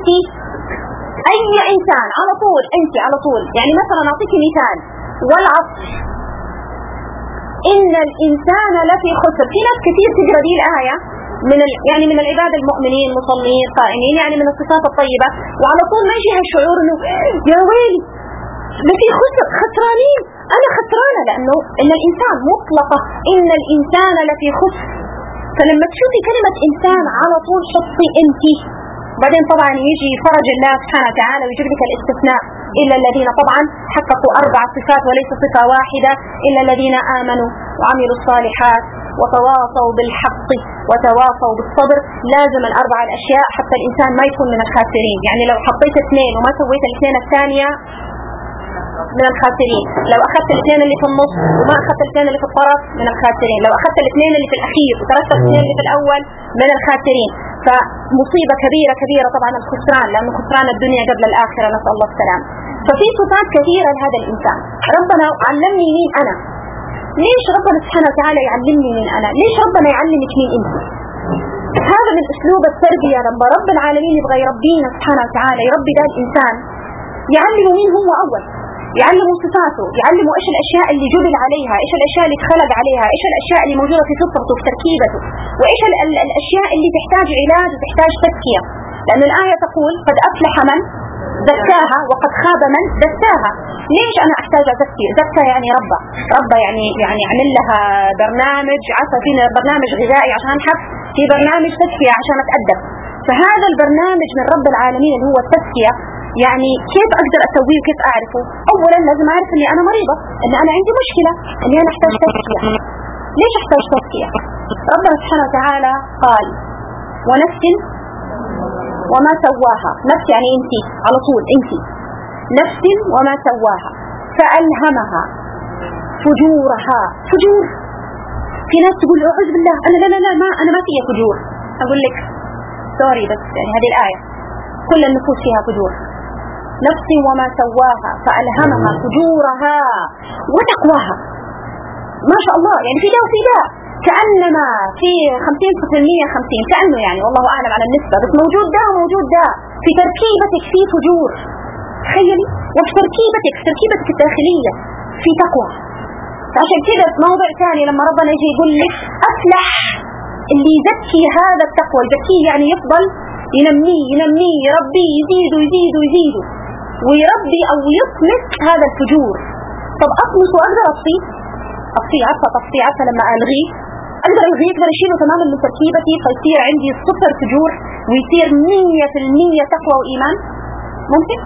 أي إنسان على طول، أنت على طول. يعني مثلا أعطيك مثال، والعصر إن الإنسان لفي خسر. في ناس كثير تقرأ دي الآية يعني من العباد المؤمنين مصلين قائمين، يعني من الصفات الطيبة، وعلى طول ما يجيها الشعور إنه يا ويلي لفي خسر، خسرانين، أنا خسرانة، لأنه إن الإنسان مطلقة إن الإنسان لفي خسر. فلما تشوفي كلمة إنسان على طول حطي أنت. بعدين طبعا يجي فرج الله سبحانه وتعالى ويجيب لك الاستثناء، إلا الذين طبعا حققوا 4 صفات وليس صفة واحدة، إلا الذين آمنوا وعملوا الصالحات وتواصوا بالحق وتواصوا بالصبر. لازم ال4 الأشياء حتى الإنسان ما يكون من الخاسرين. يعني لو حطيت 2 وما سويت الاثنين الثانية من الخاسرين، لو أخذت الاثنين اللي في النص وما أخذت الاثنين اللي في الطرف من الخاسرين، لو أخذت الاثنين اللي في الأخير وتركت الاثنين اللي في الأول من الخاسرين. فمصيبة كبيرة كبيرة طبعا الخسران، لأنه خسران الدنيا قبل الآخرة، نسأل الله السلام. ففي صفات كثيرة لهذا الإنسان. ربنا علمني مين أنا. ليش ربنا سبحانه وتعالى يعلمني مين أنا؟ ليش ربنا يعلمك مين أنت؟ هذا من أسلوب التربية. لما رب العالمين يبغى يربينا سبحانه وتعالى، يربي ده الإنسان، يعلمه مين هو أول، يعلموا صفاته، يعلموا ايش الاشياء اللي جبل عليها، ايش الاشياء اللي اتخلق عليها، ايش الاشياء اللي موجوده في فطرته في تركيبته، وايش الاشياء اللي تحتاج علاج وتحتاج تزكيه. لان الايه تقول قد افلح من زكاها وقد خاب من دساها. ليش انا احتاج ازكي؟ زكى يعني ربى يعني عمل لها برنامج، عسى فينا برنامج غذائي عشان انحف، في برنامج تزكيه عشان اتادب. فهذا البرنامج من رب العالمين اللي هو التزكيه، يعني كيف أقدر أسويه وكيف أعرفه؟ أولا لازم أعرف أني أنا مريضة، أن أنا عندي مشكلة، أني أنا أحتاج تزكية. ليش أحتاج تزكية؟ ربنا سبحانه وتعالى قال ونفس وما سواها. نفس يعني أنت على طول، أنت نفس وما سواها فألهمها فجورها. فجور، في ناس تقول أعوذ بالله أنا لا أنا ما فيها فجور. أقول لك سوري، بس يعني هذه الآية كل النفوس فيها فجور. نفس وما سواها فألهمها فجورها وتقواها. ما شاء الله، يعني في ده وفي ده، كأنما في 50% 50، كأنه يعني والله أعلم على النسبة، بس موجود ده وموجود ده. في تركيبتك في فجور، تخيلي، وفي تركيبتك الداخلية في تقوى. فعشان كده في موضع ثاني لما ربنا يجي يقول لك أفلح اللي يزكي هذا التقوى، يزكيه يعني يفضل ينميه يربيه يزيده ويربي أو يطمس هذا الفجور. طب أطمس وأقدر أطفيه، عارفة لما ألغيه أقدر أشيله تماما من تركيبتي، فيصير عندي 0 فجور ويصير 100% تقوى وإيمان. ممكن؟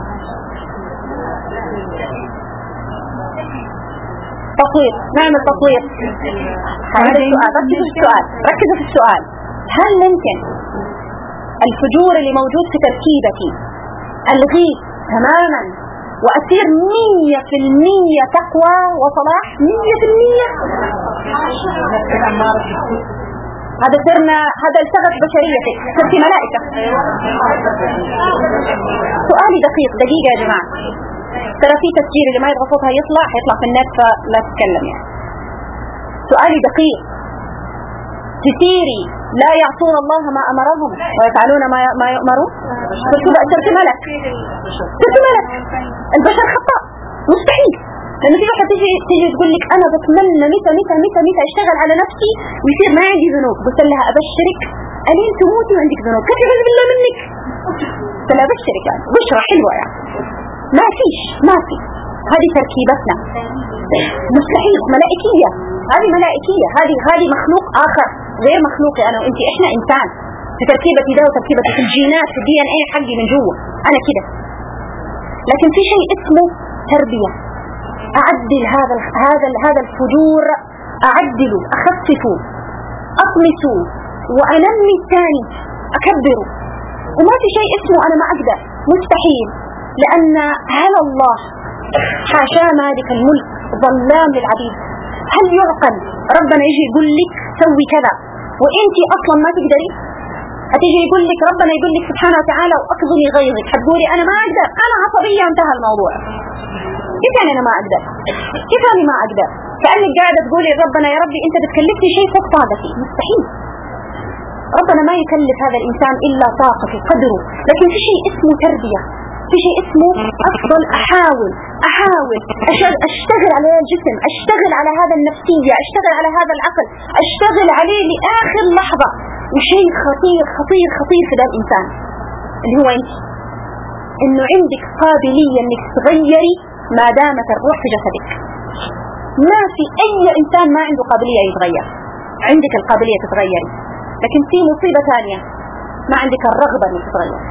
تطوير، نعمل تطوير. هذا السؤال، ركزوا في السؤال. هل ممكن الفجور اللي موجود في تركيبتي ألغيه تماما وأصير 100% تقوى وصلاح 100%؟ هذا التغت بشريتك، صرتي ملائكة. سؤالي دقيق، دقيقة يا جماعة، ترى في تسجيل اللي ما يبغى صوتها يطلع حيطلع في النت، فلا تتكلم يعني. سؤالي دقيق، تصيري لا يعصون الله ما أمرهم ويفعلون ما يؤمرون؟ صرت ملك. البشر خطأ، مستحيل. لأنه في واحد تيجي تقول لك أنا بتمنى متى أشتغل على نفسي ويصير ما عندي ذنوب. قلت لها أبشرك ألين تموتي وعندك ذنوب، كيف يعوذ بالله منك؟ قلت لها أبشرك يعني بشرة حلوة يعني ما في. هذه تركيبتنا مستحيل. ملائكية، هذه ملائكية، هذه مخلوق آخر غير مخلوقي أنا وإنتي. إحنا إنسان في تركيبتي ده وتركيبتي في الجينات في DNA حقي من جوا أنا كده. لكن في شيء اسمه تربية، أعدل هذا الفجور، أعدله، أخففه، أطمسه، وأنمي الثاني، أكبره. وما في شيء اسمه أنا ما أقدر، مستحيل. لأن على الله حاشا مالك الملك ظلام للعبيد. هل يعقل ربنا يجي يقول لك سوي كذا وإنتي أصلا ما تقدري؟ هتيجي يقول لك ربنا يقول لك سبحانه وتعالى وأقضني غيظك، هتقولي أنا ما أقدر، أنا عصبية، انتهى الموضوع. كيف يعني أنا ما أقدر؟ كيف يعني ما أقدر؟ كأنك قاعدة تقولي ربنا يا ربي أنت بتكلفني شيء فوق طاقتي. مستحيل. ربنا ما يكلف هذا الإنسان إلا طاقته قدره، لكن في شيء اسمه تربية، في شيء اسمه أفضل أحاول أشتغل على الجسم، أشتغل على هذا النفسية، أشتغل على هذا العقل، أشتغل عليه لآخر لحظة. وشيء خطير خطير خطير في ذا الإنسان اللي هو أنت، إنه عندك قابلية إنك تغيري ما دامت الروح في جسدك. ما في أي إنسان ما عنده قابلية يتغير، عندك القابلية تتغيري، لكن في مصيبة ثانية، ما عندك الرغبة إنك تتغير،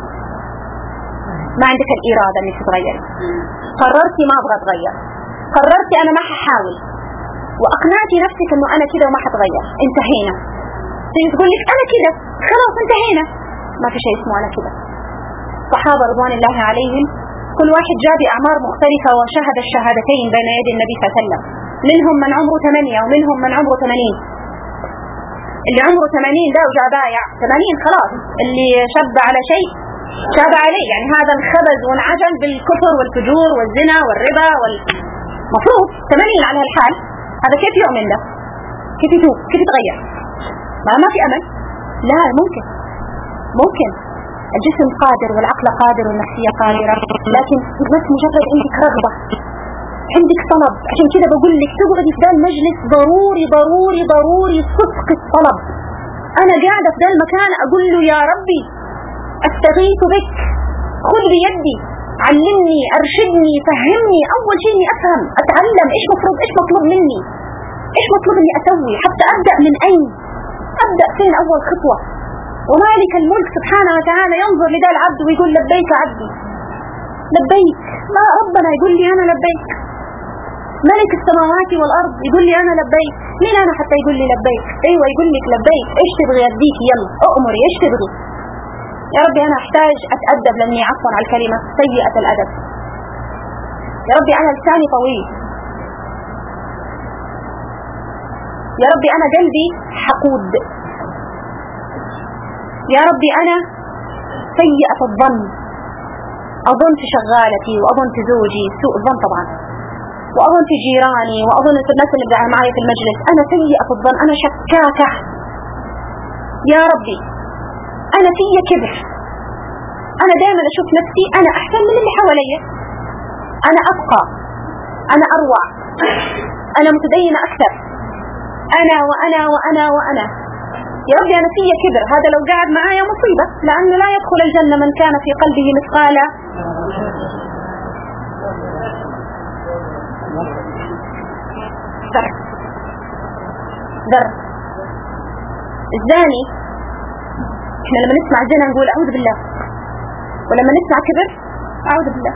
ما عندك الإرادة إنك تتغير. قررتي ما أبغى أتغير، قررتي أنا ما ححاول، وأقنعتي نفسك إنه أنا كده وما حتغير، انتهينا. تقول لك أنا كده خلاص انتهينا، ما في شيء اسمه أنا كده. الصحابة رضوان الله عليهم كل واحد جاء بأعمار مختلفة وشهد الشهادتين بين يدي النبي صلى الله عليه وسلم. منهم من عمره 8 ومنهم من عمره 80. اللي عمره 80 ده وجاء بايع 80 خلاص، اللي شب على شيء شاب عليه، يعني هذا الخبز وانعجل بالكفر والفجور والزنا والربا مفروض 80 على هالحال. هذا كيف يؤمن ده؟ كيف يتوب؟ كيف يتغير؟ ما في أمل. لا، ممكن الجسم قادر والعقل قادر والنفسية قادرة، لكن بس مجرد عندك رغبة، عندك طلب. عشان كده بقول لك تقعدي في ذا المجلس ضروري ضروري ضروري صدق الطلب. أنا قاعدة في ذا المكان أقول له يا ربي أستغيث بك، خذ بيدي، علمني، أرشدني، فهمني. أول شيء إني أفهم، أتعلم إيش مطلوب مني، إيش مطلوب إني أسوي، حتى أبدأ من أين، أبدأ فين أول خطوة. ومالك الملك سبحانه وتعالى ينظر لذا العبد ويقول لبيك عبدي لبيك. ما ربنا يقول لي أنا لبيك؟ ملك السماوات والأرض يقول لي أنا لبيك؟ مين أنا حتى يقول لي لبيك؟ أيوة يقول لك لبيك، إيش تبغي أديك، يلا أؤمري إيش تبغي. يا ربي أنا أحتاج أتأدب لأني عفوا على الكلمة سيئة الأدب. يا ربي أنا لساني طويل. يا ربي أنا قلبي حقود. يا ربي أنا سيئة الظن، أظن في شغالتي وأظن في زوجي سوء الظن طبعا، وأظن في جيراني، وأظن في الناس اللي قاعدة معي في المجلس. أنا سيئة الظن، أنا شكاكة. يا ربي أنا في كبر، أنا دائما أشوف نفسي أنا أحسن من اللي حواليا، أنا أبقى، أنا أروع، أنا متدينة أكثر، أنا وأنا وأنا وأنا. يا ربي أنا في كبر، هذا لو قاعد معايا مصيبة، لأنه لا يدخل الجنة من كان في قلبه مثقال ذر. الزاني احنا لما نسمع الزنا نقول أعوذ بالله، ولما نسمع كبر أعوذ بالله.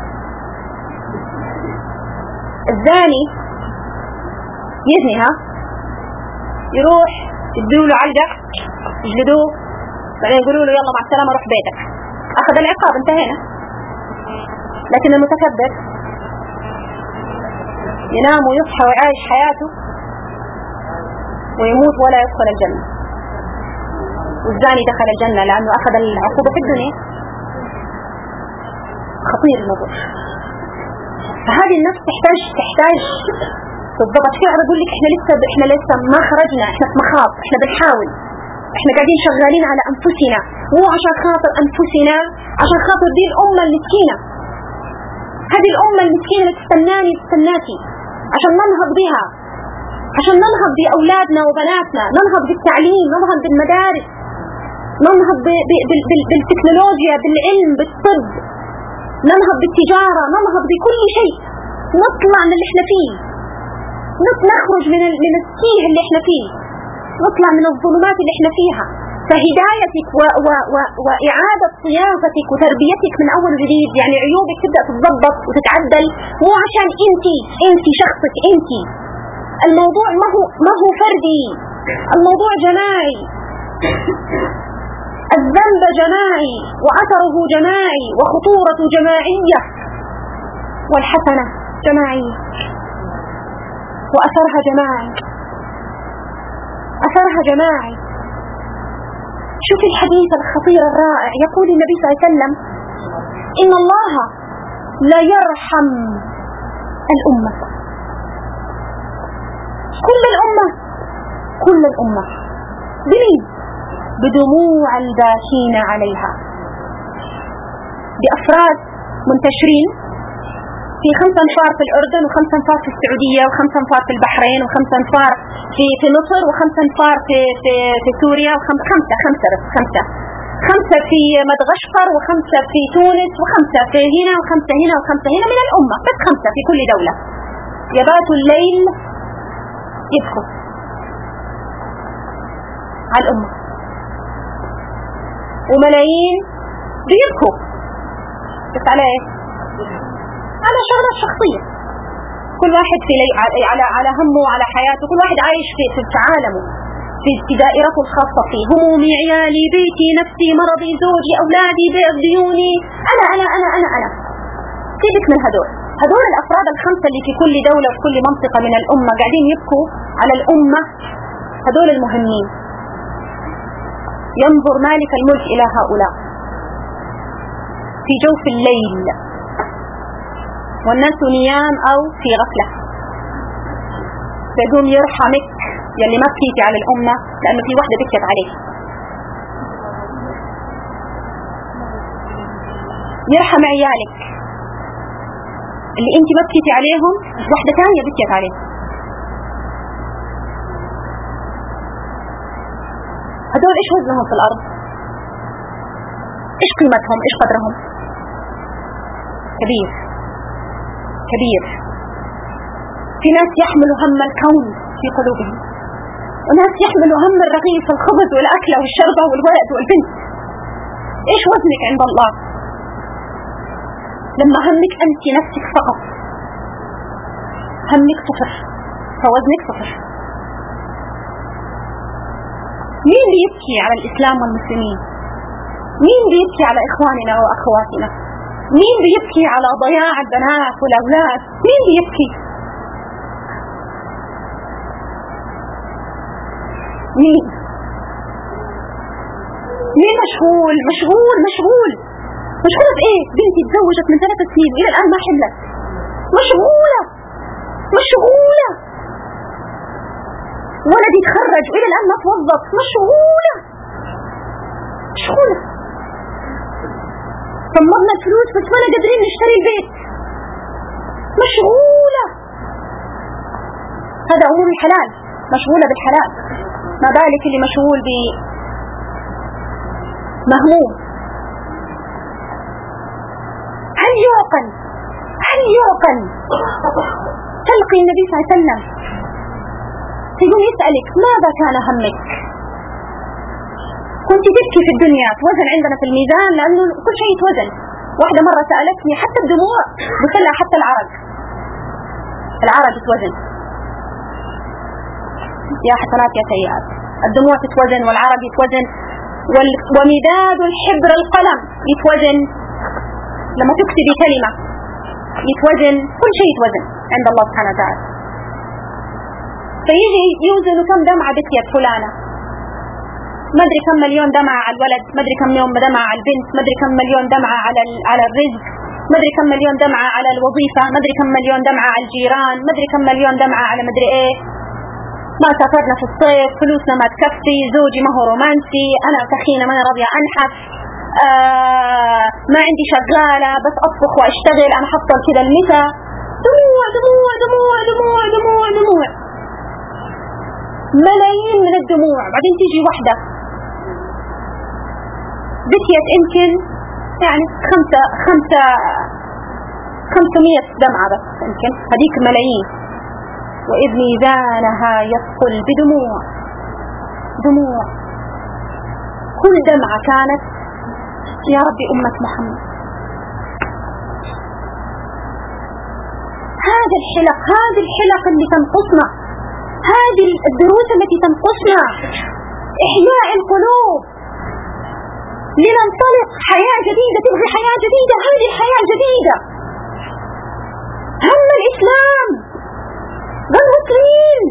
الزاني يزني، يروح يدوا له علقة، يجلدوه، بعدين يقولوا له يلا مع السلامة روح بيتك، أخذ العقاب انتهينا. لكن المتكبر ينام ويصحى ويعيش حياته ويموت ولا يدخل الجنة. والزاني دخل الجنة لأنه أخذ العقوبة في الدنيا. خطير الموضوع. فهذه النفس تحتاج بالضبط. في أقول لك إحنا لسه ما خرجنا، إحنا في مخاض، إحنا بنحاول، إحنا قاعدين شغالين على أنفسنا، مو عشان خاطر أنفسنا، عشان خاطر دي الأمة المسكينة، هذه الأمة المسكينة اللي تستناكي عشان ننهض بها، عشان ننهض بأولادنا وبناتنا، ننهض بالتعليم، ننهض بالمدارس، ننهض بالتكنولوجيا، بالعلم، بالطب، ننهض بالتجارة، ننهض بكل شيء، نطلع من اللي احنا فيه، نخرج من التيه اللي احنا فيه، نطلع من الظلمات اللي احنا فيها. فهدايتك وإعادة صياغتك وتربيتك من أول جديد، يعني عيوبك تبدأ تتضبط وتتعدل، مو عشان انت شخصك انت. الموضوع ما هو فردي، الموضوع جماعي. الذنب جماعي وأثره جماعي وخطورة جماعية، والحسنة جماعية وأثرها جماعي، أثرها جماعي. شوف الحديث الخطير الرائع، يقول النبي صلى الله عليه وسلم إن الله لا يرحم الأمة، كل الأمة، بمين؟ بدموع الباكين عليها، بأفراد منتشرين في 5 أنفار في الأردن، و5 أنفار في السعودية، و5 أنفار في البحرين، و5 أنفار في مصر، و5 أنفار في سوريا، خمسة في مدغشقر، و5 في تونس، و5 في هنا، و5 هنا، و5 هنا من الأمة، بس 5 في كل دولة. يباتوا الليل يبكوا على الأمة، وملايين بيبكوا بس على ايه؟ على شغلات شخصية، كل واحد على همه وعلى حياته، كل واحد عايش في عالمه، في دائرته الخاصة فيه، همومي، عيالي، بيتي، نفسي، مرضي، زوجي، أولادي، ديوني، أنا. سيبك من هدول الأفراد ال5 اللي في كل دولة وفي كل منطقة من الأمة قاعدين يبكوا على الأمة، هدول المهمين. ينظر مالك الملك إلى هؤلاء في جوف الليل والناس نيام أو في غفلة، فيقوم يرحمك يلي ما بكيتي على الأمة لأنه في وحدة بكت عليك، يرحم عيالك اللي انت ما بكيتي عليهم، وحدة ثانية بكت عليك. هدول ايش وزنهم في الأرض؟ ايش قيمتهم؟ ايش قدرهم؟ كبير. في ناس يحملوا هم الكون في قلوبهم، وناس يحملوا هم الرغيف والخبز والأكلة والشربة والولد والبنت. ايش وزنك عند الله لما همك أنت نفسك فقط؟ همك 0 فوزنك 0. مين بيبكي على الإسلام والمسلمين؟ مين بيبكي على إخواننا وأخواتنا؟ مين بيبكي على ضياع البنات والأولاد؟ مين بيبكي؟ مين مشغول بإيه؟ بنتي تزوجت من 3 سنين إلى الآن ما حملت، مشغولة. ولدي تخرج وإلى الآن ما توظف، مشغولة. صممنا الفلوس بس ولا قادرين نشتري البيت، مشغولة. هذا أمور الحلال، مشغولة بالحلال، ما بالك اللي مشغول بمهموم. هل يعقل تلقي النبي صلى الله عليه وسلم يقول يسألك ماذا كان همك؟ كنت تبكي في الدنيا، توزن عندنا في الميزان لأنه كل شيء يتوزن. واحدة مرة سألتني حتى الدموع بخلها، حتى العرق يتوزن، يا حسنات يا سيئات، الدموع تتوزن والعرق يتوزن ومداد الحبر القلم يتوزن، لما تكتبي كلمة يتوزن، كل شيء يتوزن عند الله سبحانه وتعالى. فيجي يوزن كم دمعة بكيت فلانة، ما ادري كم مليون دمعة على الولد، ما ادري كم مليون دمعة على البنت، ما ادري كم مليون دمعة على الرزق، ما ادري كم مليون دمعة على الوظيفة، ما ادري كم مليون دمعة على الجيران، ما ادري كم مليون دمعة على مدري ايه، ما سافرنا في الصيف، فلوسنا ما تكفي، زوجي ما هو رومانسي، انا سخينة ما راضية انحف، ما عندي شغالة بس اطبخ واشتغل، انا حصل كذا المتى. دموع دموع دموع دموع دموع دموع، ملايين من الدموع. بعدين تيجي واحدة بكيت يمكن يعني 500 دمعة بس، يمكن هذيك ملايين. وإذ ميزانها يثقل بدموع، كل دمعة كانت يا ربي أمة محمد. هذه الحلق اللي تنقصنا، هذه الدروس التي تنقصنا، إحياء القلوب لننطلق حياة جديدة، تبغي حياة جديدة، هذه الحياة جديدة. هم الإسلام والمسلمين،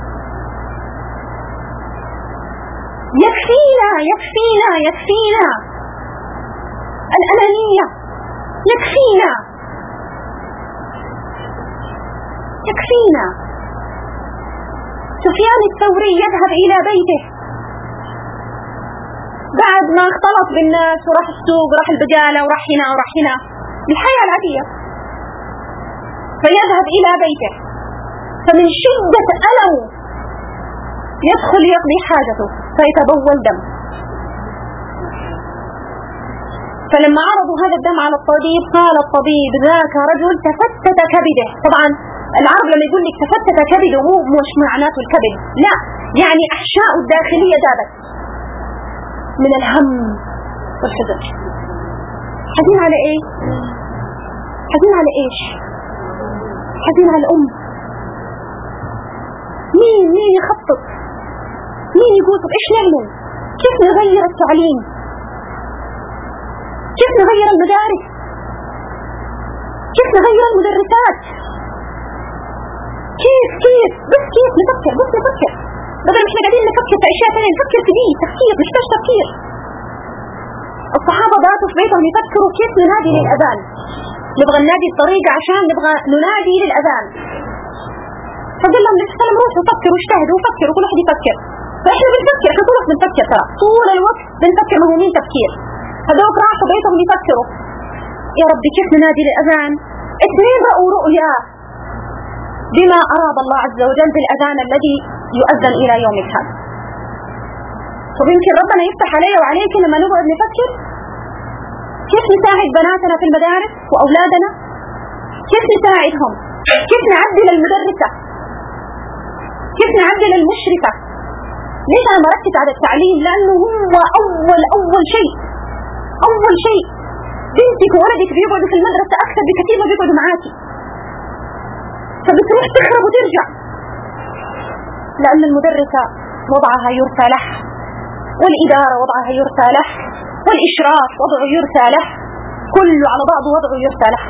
يكفينا الأنانية، يكفينا. سفيان الثوري يذهب إلى بيته بعد ما اختلط بالناس وراح السوق وراح البقالة وراح هنا وراح هنا الحياة العادية، فيذهب إلى بيته، فمن شدة ألم يدخل يقضي حاجته فيتبول دم. فلما عرضوا هذا الدم على الطبيب قال الطبيب ذاك رجل تفتت كبده. طبعا العرب لما يقول لك تفتت كبده مو مش معناته الكبد، لا، يعني أحشاء الداخلية ذابت من الهم والحزن. حزين على ايه؟ حزين على ايش؟ حزين على الأم. مين يخطط؟ مين يقول طب ايش نعمل؟ كيف نغير التعليم؟ كيف نغير المدارس؟ كيف نغير المدرسات؟ كيف نفكر، بس نفكر بدل ما احنا قاعدين نفكر في اشياء ثانيه، نفكر في دي تفكير، نحتاج تفكير. الصحابه باتوا في بيتهم يفكروا كيف ننادي للاذان، نبغى ننادي الطريقه عشان نبغى ننادي للاذان. فقال لهم النبي صلى الله عليه وسلم روحوا فكروا واجتهدوا وفكروا، كل واحد يفكر. فاحنا بنفكر، احنا طول الوقت بنفكر، ترى طول الوقت بنفكر، مهمين تفكير. هذوك راحوا بيتهم يفكروا يا ربي كيف ننادي للاذان. اثنين رأوا رؤيا بما أراد الله عز وجل بالأذان الذي يؤذن إلى يومك هذا. طب يمكن ربنا يفتح علي وعليك لما نقعد نفكر كيف نساعد بناتنا في المدارس وأولادنا، كيف نساعدهم، كيف نعدل المدرسة، كيف نعدل المشرفة. ليش أنا مركز على التعليم؟ لأنه هو أول شيء. بنتك وولدك بيقعدوا في المدرسة أكثر بكثير ما بيقعدوا معاكي، فبتروح تخرب وترجع، لأن المدرسة وضعها يرثى له، والإدارة وضعها يرثى له، والإشراف وضعه يرثى له، كله على بعضه وضعه يرثى له.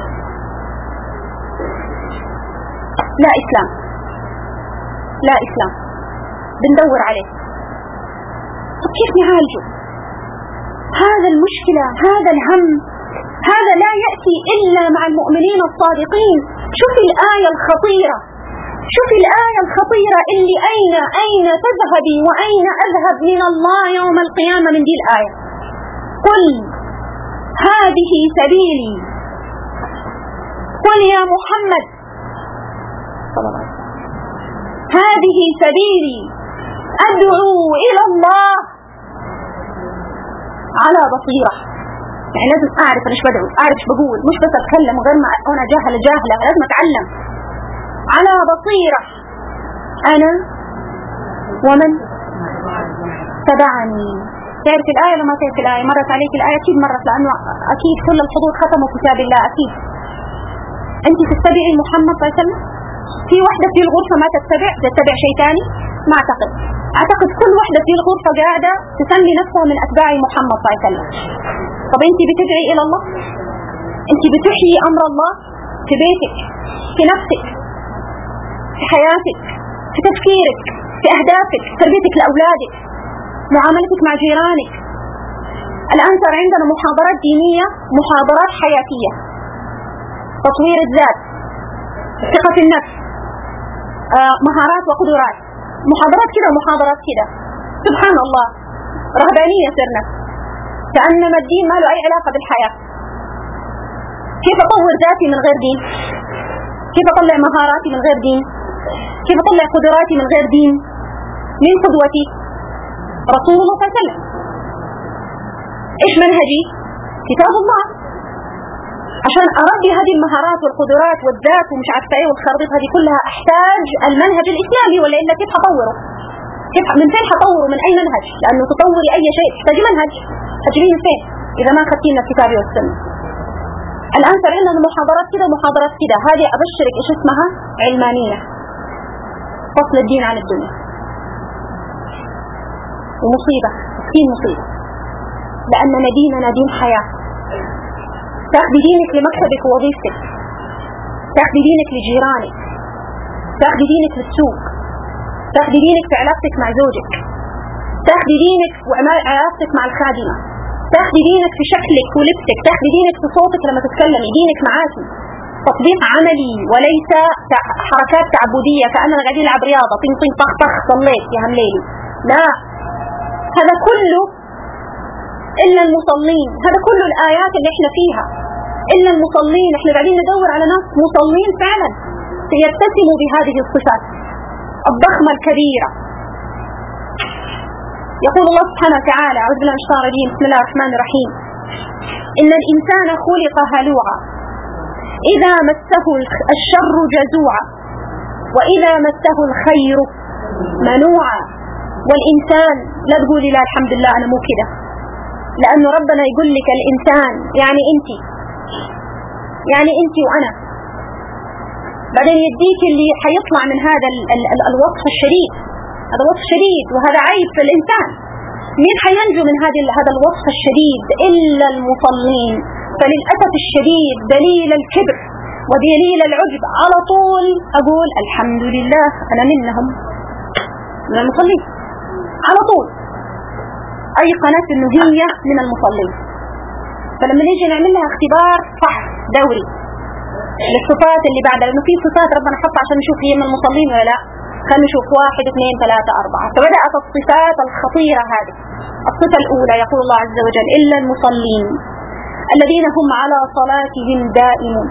لا إسلام بندور عليه. طب كيف نعالجه؟ هذا المشكلة، هذا الهم، هذا لا يأتي إلا مع المؤمنين الصادقين. شوف الآية الخطيرة اللي أين تذهبي وأين أذهب من الله يوم القيامة من دي الآية. قل هذه سبيلي، قل يا محمد صلى الله عليه وسلم هذه سبيلي أدعو إلى الله على بصيرة. يعني لازم أعرف أنا إيش بدعو، أعرف إيش بقول، مش بس أتكلم غير ما أنا جاهلة، لازم أتعلم. على بصيرة أنا ومن تبعني. تعرف الآية ولا ما تعرف الآية؟ مرت عليك الآية؟ أكيد مرت، لأنه أكيد كل الحضور ختموا كتاب الله. أكيد أنت تتبعي محمد صلى الله عليه وسلم؟ في واحدة في الغرفة ما تتبع شيء ثاني؟ ما أعتقد كل واحدة في الغرفة قاعدة تسمي نفسها من أتباع محمد صلى الله عليه وسلم. طب أنت بتدعي إلى الله؟ أنت بتحيي أمر الله في بيتك، في نفسك، في حياتك، في تفكيرك، في أهدافك، تربيتك لأولادك، معاملتك مع جيرانك. الآن صار عندنا محاضرات دينية، محاضرات حياتية، تطوير الذات، ثقة في النفس، مهارات وقدرات، محاضرات كده ومحاضرات كده. سبحان الله، رهبانية صرنا، كأنما الدين ما له أي علاقة بالحياة. كيف أطور ذاتي من غير دين؟ كيف أطلع مهاراتي من غير دين؟ كيف أطلع قدراتي من غير دين؟ من قدوتي؟ رسول الله صلى الله عليه وسلم. إيش منهجي؟ كتاب الله. عشان أربي هذه المهارات والقدرات والذات ومش عارفة إيه والخريطة هذه كلها أحتاج المنهج الإسلامي، ولا إلا كيف أطوره؟ من فين حطوره؟ من أي منهج؟ لأنه تطوري أي شيء تحتاج منهج. تجرين فين إذا ما خدتينا الكتاب والسنة؟ الآن صار عندنا محاضرات كده ومحاضرات كده. هذه أبشرك إيش اسمها؟ علمانية، فصل الدين عن الدنيا. ومصيبة، مسكين مصيبة، لأننا ديننا دين حياة. تأخذي دينك لمكتبك ووظيفتك، تأخذي دينك لجيرانك، تأخذي دينك للسوق، تأخذي دينك في علاقتك مع زوجك، تأخذي دينك وعلاقتك مع الخادمة، تأخذي دينك في شكلك ولبسك، تأخذي دينك في صوتك لما تتكلمي، دينك معاكي. تطبيق عملي وليس حركات تعبدية كأننا قاعدين نلعب رياضة، طن طن طخ طخ صليت يا همليلي. لا، هذا كله إلا المصلين. هذا كل الآيات اللي احنا فيها إلا المصلين. احنا قاعدين ندور على ناس مصلين فعلا يتسموا بهذه الصفات الضخمة الكبيرة. يقول الله سبحانه وتعالى: أعوذ بالله من الشيطان الرجيم، بسم الله الرحمن الرحيم: إن الإنسان خلق هلوعا إذا مسه الشر جزوعا وإذا مسه الخير منوعا. والإنسان لا تقولي لا الحمد لله أنا مو كده، لأنه ربنا يقول لك الإنسان يعني أنت وأنا. بعدين يديك اللي حيطلع من هذا الوصف الشديد. هذا وصف شديد وهذا عيب في الإنسان. مين حينجو من هذا الوصف الشديد؟ إلا المصلين. فللأسف الشديد دليل الكبر ودليل العجب على طول أقول الحمد لله أنا منهم، من المصلين على طول. أيقنت إنه هي من المصلين. فلما نيجي نعمل لها اختبار فحص دوري للصفات اللي بعدها، لأنه في صفات ربنا حطها عشان نشوف هي من المصلين ولا لا، خلينا نشوف 1 2 3 4. فبدأت الصفات الخطيرة هذه. الصفة الأولى يقول الله عز وجل: إلا المصلين الذين هم على صلاتهم دائمون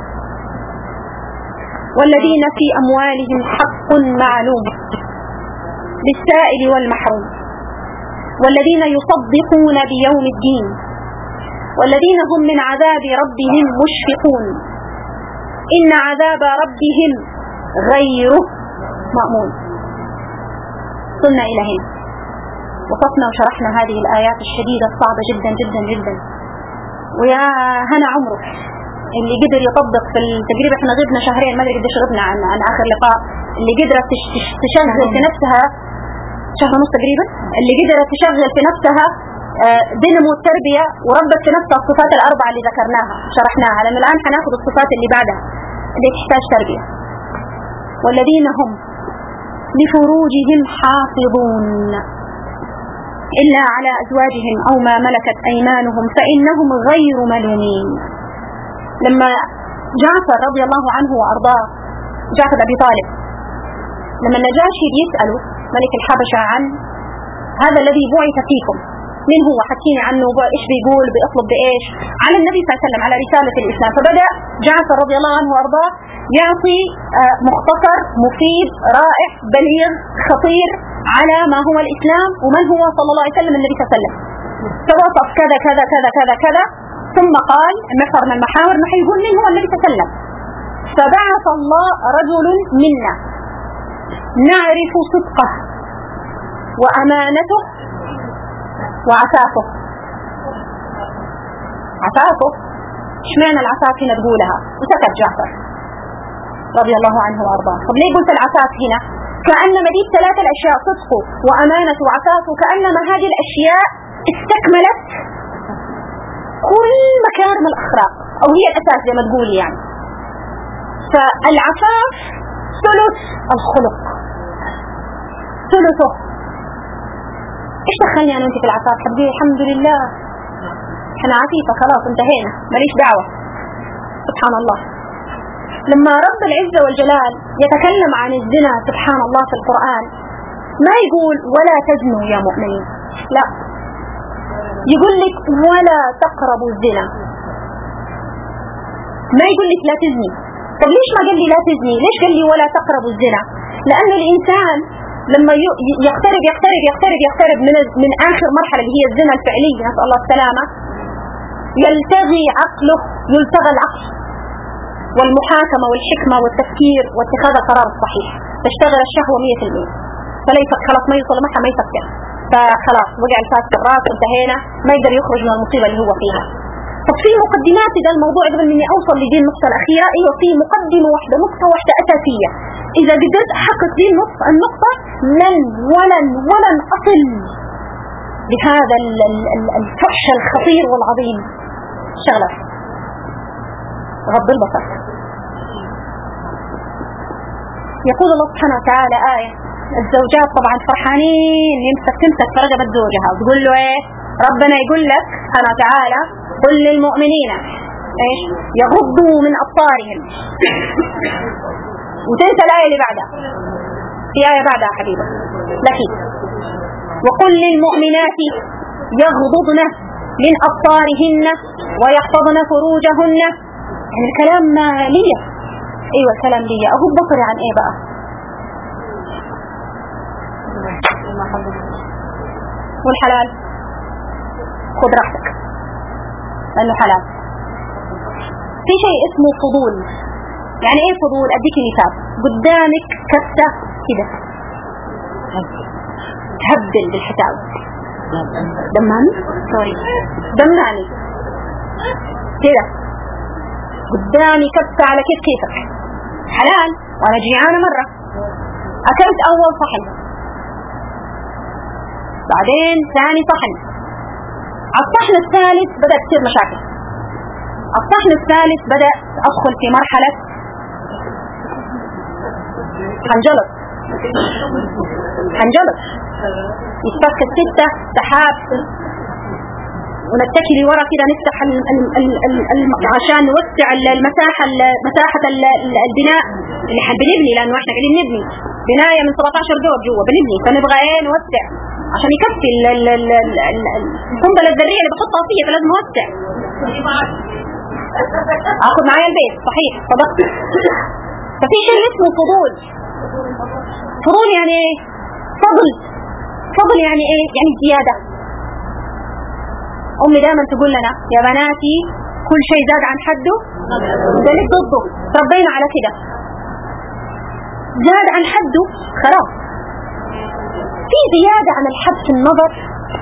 والذين في أموالهم حق معلوم للسائل والمحروم والذين يصدقون بيوم الدين والذين هم من عذاب ربهم مشفقون إن عذاب ربهم غير مأمون. صلنا إلى هنا وصفنا وشرحنا هذه الآيات الشديدة الصعبة جدا جدا جدا. ويا هنا عمره اللي قدر يطبق في تقريبا احنا غبنا شهرين، ما ادري قديش غبنا عن آخر لقاء. اللي قدرت تشغل في نفسها شهر ونص تقريبا، اللي قدرت تشغل في نفسها دينامو التربية وربت في نفسها الصفات الأربعة اللي ذكرناها شرحناها، لأن الآن حناخذ الصفات اللي بعدها اللي تحتاج تربية. والذين هم لفروجهم حافظون إلا على أزواجهم أو ما ملكت أيمانهم فإنهم غير ملومين. لما جعفر رضي الله عنه وأرضاه، جعفر أبي طالب، لما النجاشي بيسأله ملك الحبشة عن هذا الذي بعث فيكم، من هو؟ حكيني عنه، إيش بيقول، بيطلب بإيش، على النبي صلى الله عليه وسلم، على رسالة الإسلام. فبدأ جعفر رضي الله عنه وأرضاه يعطي مختصر مفيد رائع بليغ خطير على ما هو الإسلام ومن هو صلى الله عليه وسلم النبي صلى الله عليه وسلم. فوصف كذا كذا كذا كذا كذا، ثم قال محور من المحاور انه حيقول من هو النبي صلى الله عليه وسلم. فبعث الله رجل منا نعرف صدقه وأمانته وعفافه. عفافه، اشمعنى العفاف هنا تقولها؟ وسكت جعفر رضي الله عنه وارضاه. طب ليه قلت العفاف هنا؟ كأنما دي الثلاثة الأشياء، صدقه وأمانته وعفافه، كأنما هذه الأشياء استكملت كل مكارم الأخلاق، أو هي الأساس زي ما تقولي يعني. فالعفاف ثلث الخلق، ثلثه. إيش دخلني أنا وأنت في العفاف حبيبي؟ الحمد لله احنا عفيفة خلاص انتهينا، ماليش دعوة. سبحان الله، لما رب العزة والجلال يتكلم عن الزنا سبحان الله في القرآن ما يقول ولا تزنوا يا مؤمنين، لا، يقول لك ولا تقربوا الزنا، ما يقول لك لا تزني. طب ليش ما قال لي لا تزني؟ ليش قال لي ولا تقربوا الزنا؟ لأن الإنسان لما يقترب يقترب يقترب يقترب من آخر مرحلة اللي هي الزنا الفعلي، نسأل الله السلامة، يلتغي عقله، يلتغى العقل والمحاكمة والحكمة والتفكير واتخاذ القرار الصحيح، تشتغل الشهوة 100%، فليس خلاص ما يوصل معها ما يفكر، فخلاص وقع الفاس في الراس انتهينا، ما يقدر يخرج من المصيبة اللي هو فيها. طب في مقدمات ده الموضوع قبل مني أوصل لدي النقطة الأخيرة، أيوة في مقدمة واحدة، نقطة واحدة أساسية، إذا قدرت أحقق دي النقطة ولن أصل بهذا الفحش الخطير والعظيم. شغلة غض البصر. يقول الله سبحانه وتعالى آية، الزوجات طبعا فرحانين، تمسك في رقبة زوجها وتقول له ايه؟ ربنا يقول لك سبحانه وتعالى قل للمؤمنين ايش؟ يغضوا من أبصارهم. وتنسى الآية اللي بعدها، في آية بعدها حبيبة لكن وقل للمؤمنات يغضضن من أبصارهن ويحفظن فروجهن. يعني الكلام لي. ايوه الكلام لي. اغض بصري عن ايه بقى؟ والحلال خد راحتك لانه حلال. في شيء اسمه فضول. يعني ايه فضول؟ اديك مثال. قدامك كفتة كده تهبل بالحساب دماني سوري دماني كده قدامي كفتة على كيفك حلال وانا جيعانة مرة. اكلت اول صحن بعدين ثاني صحن. الصحن الثالث بدأ تصير مشاكل. الصحن الثالث بدأ ادخل في مرحلة حنجلط يتفك الستة سحاب ونتكي لي ورا كده نفتح عشان نوسع مساحة البناء اللي حنبنبني لانه احنا قاعدين نبني بناية من 17 دور جوا بنبني فنبغى ايه نوسع عشان يكفي القنبلة الذرية اللي بحطها فيها فلازم نوسع. اخذ معايا البيت صحيح صدقت. ففي شيء اسمه فضول. فضول يعني ايه؟ فضل يعني ايه؟ يعني زيادة. امي دائما تقول لنا يا بناتي كل شيء زاد عن حده ذلك ضده. ربينا على كده. زاد عن حده خلاص. في زيادة عن الحد في النظر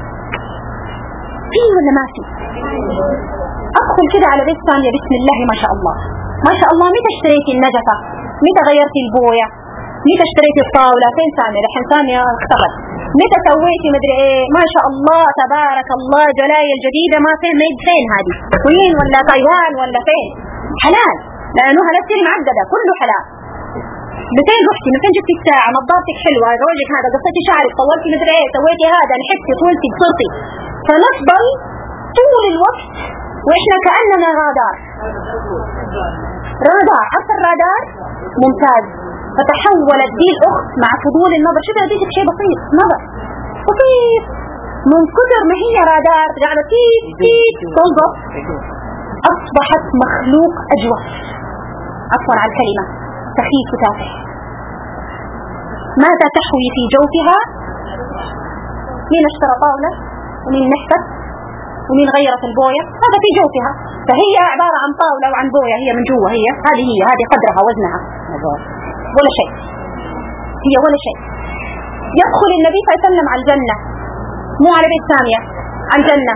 في ولا ما في؟ ادخل كده على بيت ثانية بسم الله ما شاء الله ما شاء الله. متى اشتريتي النجفة؟ متى غيرتي البوية؟ متى اشتريتي الطاولة؟ فين سامية؟ الحين سامية اختفت. متى سويتي مدري ايه؟ ما شاء الله تبارك الله جلاية الجديدة ما فين هذه وين ولا تايوان ولا فين؟ حلال لانها لا تصير معددة كله حلال. متين رحتي؟ متين جبتي الساعة؟ نظارتك حلوة؟ زوجك هذا قصيتي شعرك؟ طولتي مدري ايه؟ سويتي هذا نحفتي طولتي قصرتي. فنفضل طول الوقت واحنا كأننا رادار. عصر الرادار ممتاز. فتحولت دي الأخت مع فضول النظر. شوفي اديتك شيء بسيط نظر بسيط من كثر ما هي رادار قاعدة تيت تنظر أصبحت مخلوق أجوف. عفوا على الكلمة سخيف وتافه. ماذا تحوي في جوفها؟ مين اشترى طاولة ومين نحفت ومين غيرت البوية؟ هذا في جوفها. فهي عبارة عن طاولة وعن بوية. هي من جوا هذه قدرها وزنها ولا شيء. هي ولا شيء. يدخل النبي صلى الله عليه وسلم على الجنة مو على بيت سامية على الجنة.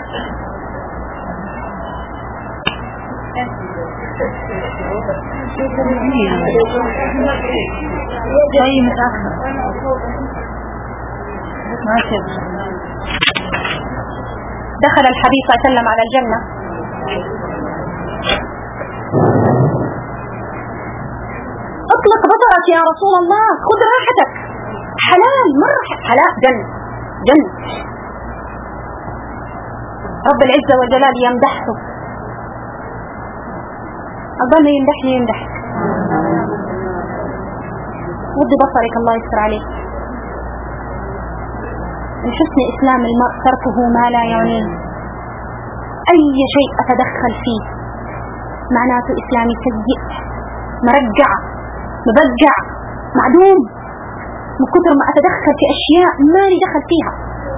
شيء متأخر دخل الحبيب صلى الله عليه وسلم على الجنة. اطلق بصرك يا رسول الله خذ راحتك حلال مرة حلال جنة. رب العزة والجلال يمدحه. أظن يمدحك. ودي بصرك الله يستر عليك. من حسن إسلام المرء تركه ما لا يعنيه. أي شيء أتدخل فيه معناته إسلامي سيء مرجع مبجع معدوم. من كثر ما أتدخل في أشياء ما لي دخل فيها.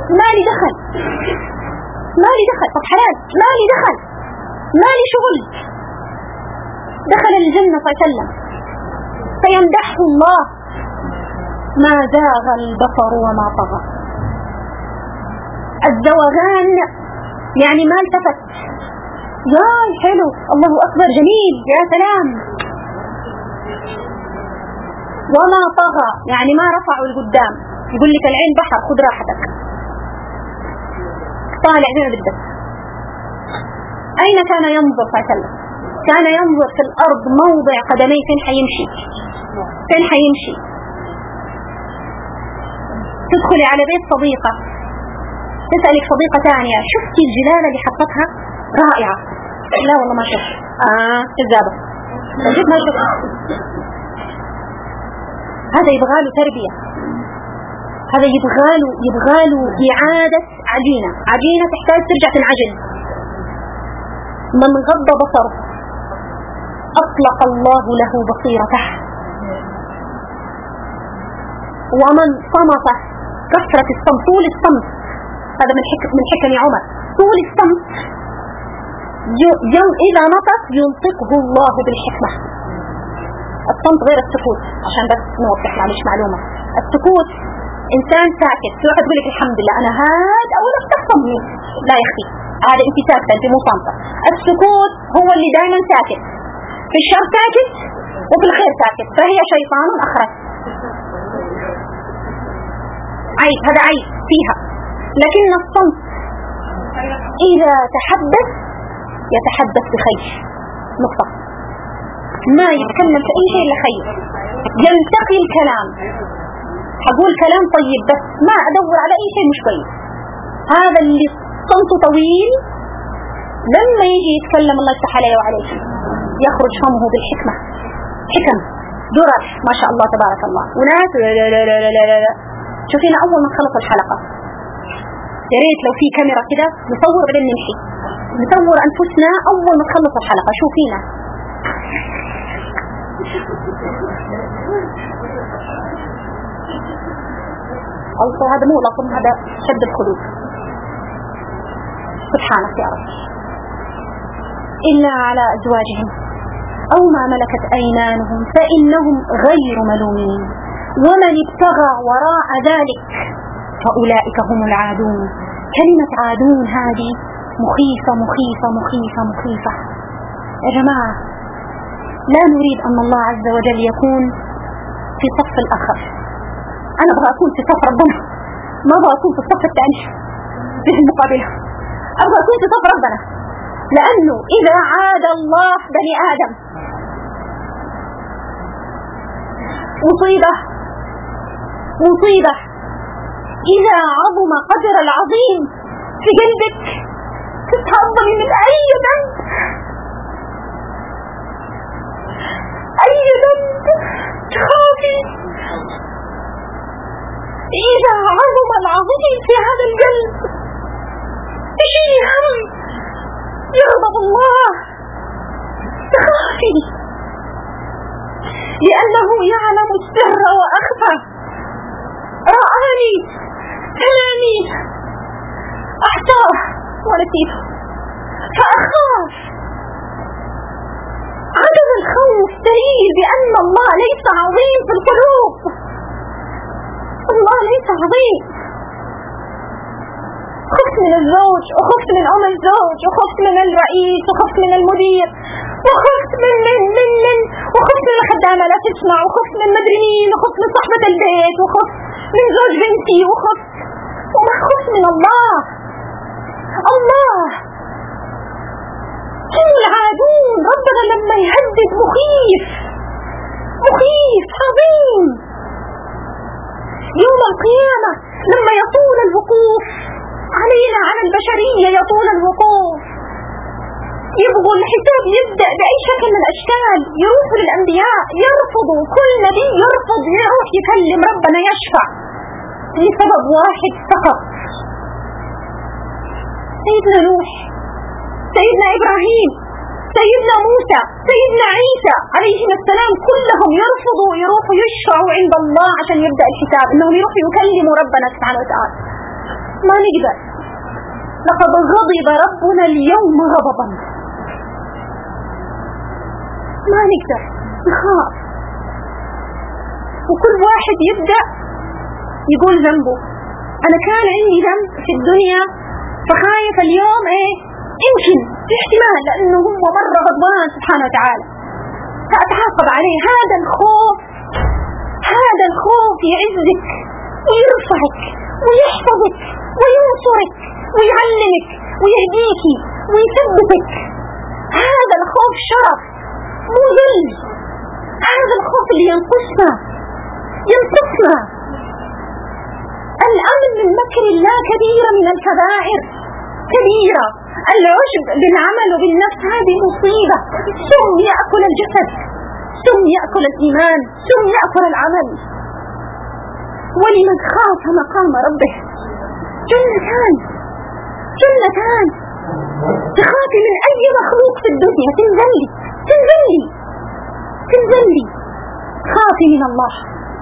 طب حلال ما لي شغل. دخل الجنة صلى الله عليه وسلم فيمدحه الله ما زاغ البصر وما طغى. الزوغان يعني ما التفت. يا حلو الله أكبر جميل يا سلام. وما طغى يعني ما رفعوا القدام. يقول لك العين بحر خذ راحتك. طالع هنا بالدس. أين كان ينظر صلى الله عليه وسلم؟ كان ينظر في الأرض موضع قدميه فين حيمشي. تدخلي على بيت صديقة تسألك صديقة ثانية شفتي الجلالة اللي حطتها رائعة؟ لا والله ما شفت. كذابة ما شفت. هذا يبغاله تربية. هذا يبغاله إعادة عجينة تحتاج ترجع تنعجن. من غض بصره أطلق الله له بصيرته، ومن صمت كثرة الصمت، طول الصمت، هذا من حكم عمر، طول الصمت إذا نطق ينطقه الله بالحكمة. الصمت غير السكوت، عشان بس نوضح معلش معلومة. السكوت إنسان ساكت، في واحد يقول لك الحمد لله أنا هاد أو لا تفهمني، لا يخفي، هذا أنت ساكتة، أنت مو صامتة. السكوت هو اللي دائما ساكت، في الشر ساكت وفي الخير ساكت، فهي شيطان أخرس، عيب، هذا عيب فيها. لكن الصمت إذا تحدث يتحدث بخير، نقطة، ما يتكلم في أي شيء إلا خير، ينتقي الكلام، حقول كلام طيب بس ما أدور على أي شيء مش كويس. هذا اللي صمته طويل لما يجي يتكلم الله يفتح عليه وعليه يخرج فمه بالحكمة، حكم درر ما شاء الله تبارك الله. وناس لا لا لا لا لا لا لا. شوفينا أول ما نخلص الحلقة يا ريت لو في كاميرا كده نصور بعدين نمشي، نصور أنفسنا أول ما نخلص الحلقة. شوفينا الله، هذا مو لطم، هذا شد الخدود. سبحانك يا رب. إلا على أزواجهم أو ما ملكت أيمانهم فإنهم غير ملومين، ومن ابتغى وراء ذلك فأولئك هم العادون. كلمة عادون هذه مخيفة مخيفة مخيفة مخيفة يا جماعة. لا نريد أن الله عز وجل يكون في صف الآخر. أنا أبغى أكون في صف ربنا، ما أبغى أكون في الصف الثاني في المقابلة، أبغى أكون في صف ربنا. لأنه إذا عاد الله بني آدم مصيبة مصيبة. إذا عظم قدر العظيم في قلبك تتهضمي من أي ذنب، أي ذنب تخافي. إذا عظم العظيم في هذا القلب إيش هم يغضب الله تخافي، لأنه يعلم السر وأخفى. رآني كلامي أحتار ونسيته فأخاف. عدم الخوف دليل بأن الله ليس عظيم في القلوب، الله ليس عظيم. خفت من الزوج، وخفت من أم الزوج، وخفت من الرئيس، وخفت من المدير، وخفت من وخفت من الخدامة لا تسمع، وخفت من مدري مين، وخفت من صاحبة البيت، وخفت من زوج بنتي، وخفت وما خفت من الله. الله هم العادون. ربنا لما يهدد مخيف مخيف عظيم. يوم القيامة لما يطول الوقوف علينا، على البشرية يطول الوقوف، يبغوا الحساب يبدأ بأي شكل من الأشكال، يروحوا للأنبياء يرفضوا، كل نبي يرفض يروح يكلم ربنا يشفع لسبب واحد فقط. سيدنا نوح، سيدنا إبراهيم، سيدنا موسى، سيدنا عيسى عليهم السلام كلهم يرفضوا يروحوا يشفعوا عند الله عشان يبدأ الحساب، إنهم يروحوا يكلموا ربنا سبحانه وتعالى. ما نقدر. لقد غضب ربنا اليوم غضبا، ما نقدر، نخاف. وكل واحد يبدأ يقول ذنبه. أنا كان عندي ذنب في الدنيا فخايف اليوم يمكن في احتمال لأنه هو مرة غضبان سبحانه وتعالى فأتعاقب عليه. هذا الخوف يعزك ويرفعك ويحفظك وينصرك ويعلمك ويهديك ويثبتك. هذا الخوف شرف مو ذل. هذا الخوف اللي ينقصنا. الأمن من مكر الله كبيرة من الكبائر، كبيرة. العجب بالعمل وبالنفس هذه مصيبة. سم يأكل الجسد، سم يأكل الإيمان، سم يأكل العمل. ولمن خاف مقام ربه جنتان تخافي من أي مخلوق في الدنيا تنزلي خافي من الله،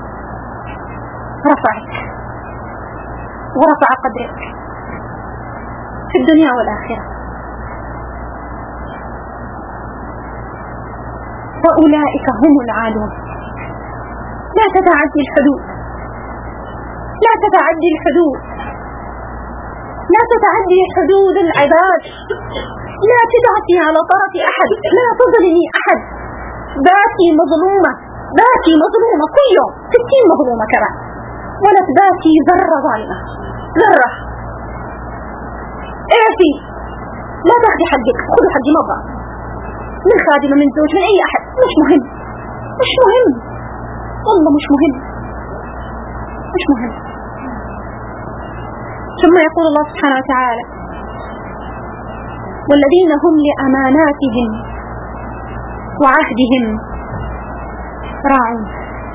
رفعك ورفع قدرك في الدنيا والآخرة. وأولئك هم العادون. لا تتعدي الحدود، لا تتعدي الحدود، لا تتعدي حدود العباد، لا تدعسي على طرف أحد، لا تظلمي أحد. باتي مظلومة كل يوم 60 مظلومة كمان، ولا تباتي ذرة ظالمة، ذرة. اعفي، لا تاخذي حقك، خذوا حقي مرة من خادمة من زوج من أي أحد، مش مهم والله مش مهم. ثم يقول الله سبحانه وتعالى: والذين هم لأماناتهم وعهدهم راعون.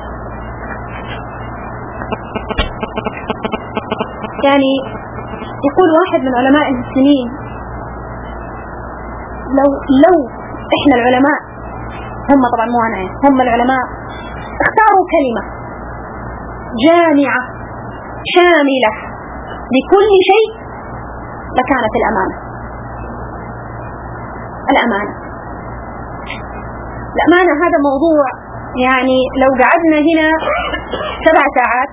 يعني يقول واحد من علماء المسلمين: لو احنا العلماء، هم طبعا مو انا، هم العلماء اختاروا كلمة جامعة شاملة لكل شيء لكانت الأمانة. الأمانة هذا موضوع، يعني لو قعدنا هنا 7 ساعات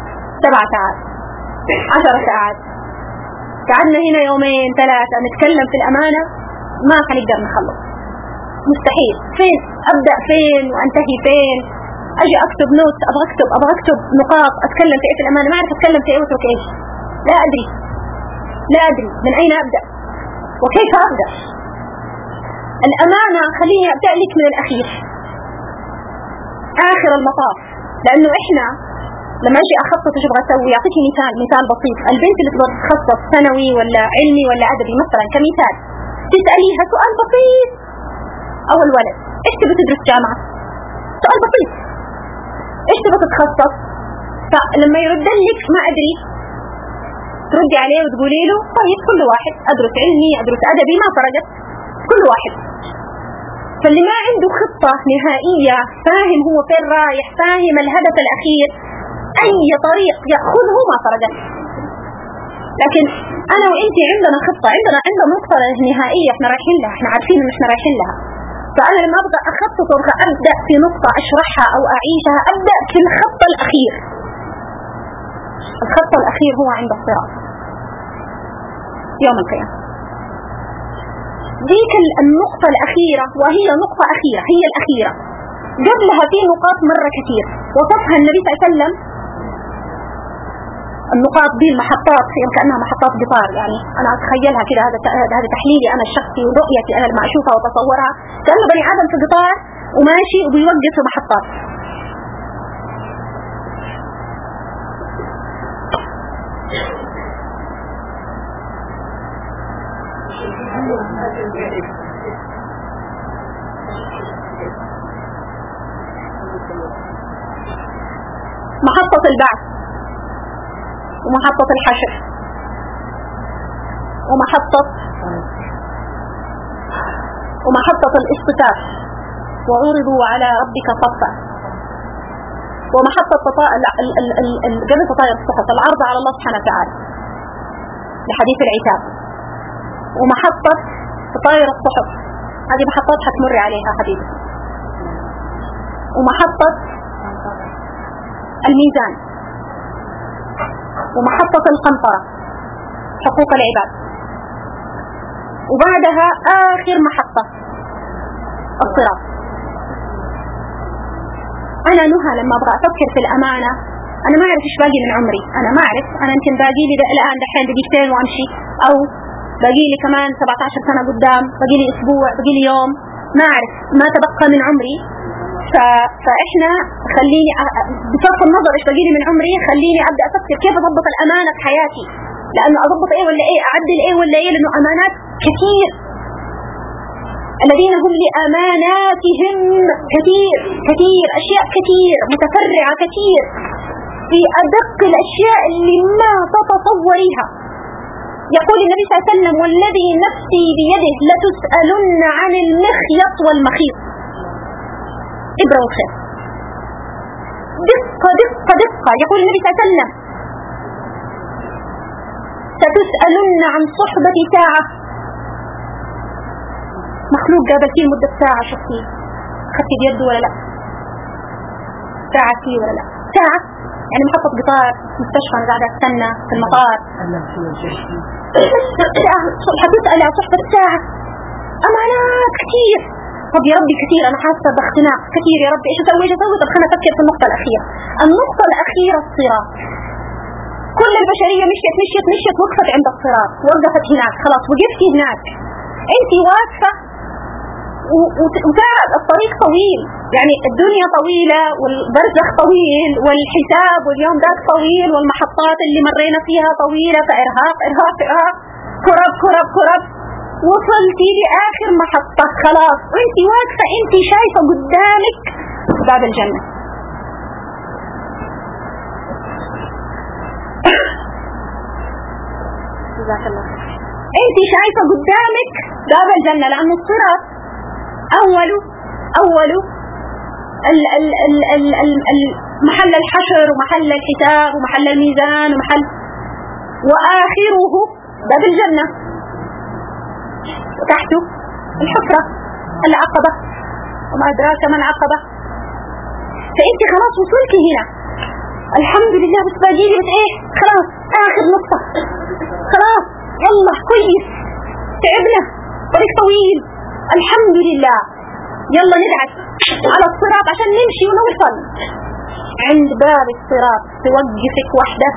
10 ساعات، قعدنا هنا 2-3 نتكلم في الأمانة ما حنقدر نخلص، مستحيل. فين أبدأ فين وأنتهي فين؟ أجي أكتب نوت، أبغى أكتب نقاط أتكلم في إيه في الأمانة، ما أعرف أتكلم في إيه وأترك إيش، لا أدري من أين أبدأ وكيف أبدأ. الأمانة خليني أبدأ لك من الأخير، آخر المطاف. لأنه إحنا لما أجي أخصص إيش أبغى أسوي، يعطيكي مثال بسيط. البنت اللي تبغى تخصص ثانوي ولا علمي ولا أدبي مثلا كمثال، تسأليها سؤال بسيط، أو الولد: إيش تبغى تدرس جامعة؟ سؤال بسيط. إيش تبغى تتخصص؟ فلما يرد لك ما أدري، تردي عليه وتقولي له: طيب كل واحد، أدرس علمي أدرس أدبي ما فرقت، كل واحد. فاللي ما عنده خطة نهائية، فاهم هو فين رايح، فاهم الهدف الأخير، أي طريق يأخذه ما فرقت. لكن أنا وإنتي عندنا خطة، عندنا نقطة نهائية احنا رايحين لها، احنا عارفين ان احنا رايحين لها. فأنا لما أبغى أخطط وأبغى أبدأ في نقطة أشرحها أو أعيشها، أبدأ في الخط الأخير. الخط الأخير هو عند الصراط يوم القيامة. ذيك النقطة الأخيرة، وهي نقطة أخيرة، هي الأخيرة. قبلها في نقاط مرة كثير وصفها النبي صلى الله عليه وسلم. النقاط دي المحطات هي كأنها محطات قطار، يعني أنا أتخيلها كده، هذا تحليلي أنا الشخصي ورؤيتي أنا لما أشوفها وأتصورها، كأنه بني آدم في قطار وماشي وبيوقف في محطات. محطة البعث، ومحطة الحشر، ومحطة الاصطفاف، وعرضوا على ربك صفا، ومحطة قبل تطاير الصحف، العرض على الله سبحانه وتعالى لحديث العتاب، ومحطة تطاير الصحف، هذه محطات حتمر عليها حبيبي، ومحطة الميزان، ومحطة القنطرة حقوق العباد، وبعدها آخر محطة الصراط. أنا نهى لما أبغى أفكر في الأمانة، أنا ما أعرف إيش باقي من عمري، أنا ما أعرف، أنا يمكن باقي لي الآن دحين دقيقتين وأمشي، أو باقي لي كمان 17 سنة قدام، باقي لي أسبوع، باقي لي يوم، ما أعرف ما تبقى من عمري. فإحنا خليني بصرف النظر إيش باقي لي من عمري، خليني أبدأ أفكر كيف أضبط الأمانة في حياتي، لأنه أضبط إيه ولا إيه، أعدل إيه ولا إيه، لأنه أمانات كثير. الذين هم لأماناتهم كثير أشياء كثير متفرعة كثير في أدق الأشياء اللي ما تتصوريها. يقول النبي صلى الله عليه وسلم والذي نفسي بيده لتسألن عن المخيط والمخيط، إبرة وخيط، دقة دقة دقة. يقول النبي صلى الله عليه وسلم ستسألن عن صحبة ساعة، مخلوق قابل فيه مدة ساعة، شفتيه خدتي بيده ولا لا؟ ساعة فيه ولا لا؟ ساعة يعني محطة قطار، مستشفى أنا قاعدة أستنى في المطار، حتسأل عن صحبة ساعة. أمانات كثير. طب يا ربي كثير، أنا حاسة باختناق كثير يا ربي، إيش أسوي إيش أسوي؟ طب خلنا أفكر في النقطة الأخيرة. النقطة الأخيرة الصراط. كل البشرية مشيت مشيت مشيت، وقفت عند الصراط، وقفت هناك، خلاص وقفتي هناك، أنت واقفة وتعرف الطريق طويل، يعني الدنيا طويلة والبرزخ طويل والحساب واليوم ذاك طويل والمحطات اللي مرينا فيها طويلة، فإرهاق إرهاق إرهاق، كرب كرب كرب، وصلتي لآخر محطة خلاص، وانت واقفة انت شايفة قدامك باب الجنة. جزاك الله خير. انت شايفة قدامك باب الجنة، لأن الصراط أول محل الحشر ومحل الحساب ومحل الميزان وآخره باب الجنة، وتحته الحفرة العقبة وما أدراك ما العقبة. فأنت خلاص وصلتي هنا الحمد لله، بس باقيلي بس إيه خلاص آخر نقطة، خلاص يلا كويس تعبنا طريق طويل الحمد لله، يلا ندعس على الصراط عشان نمشي ونوصل. عند باب الصراط توقفك وحدة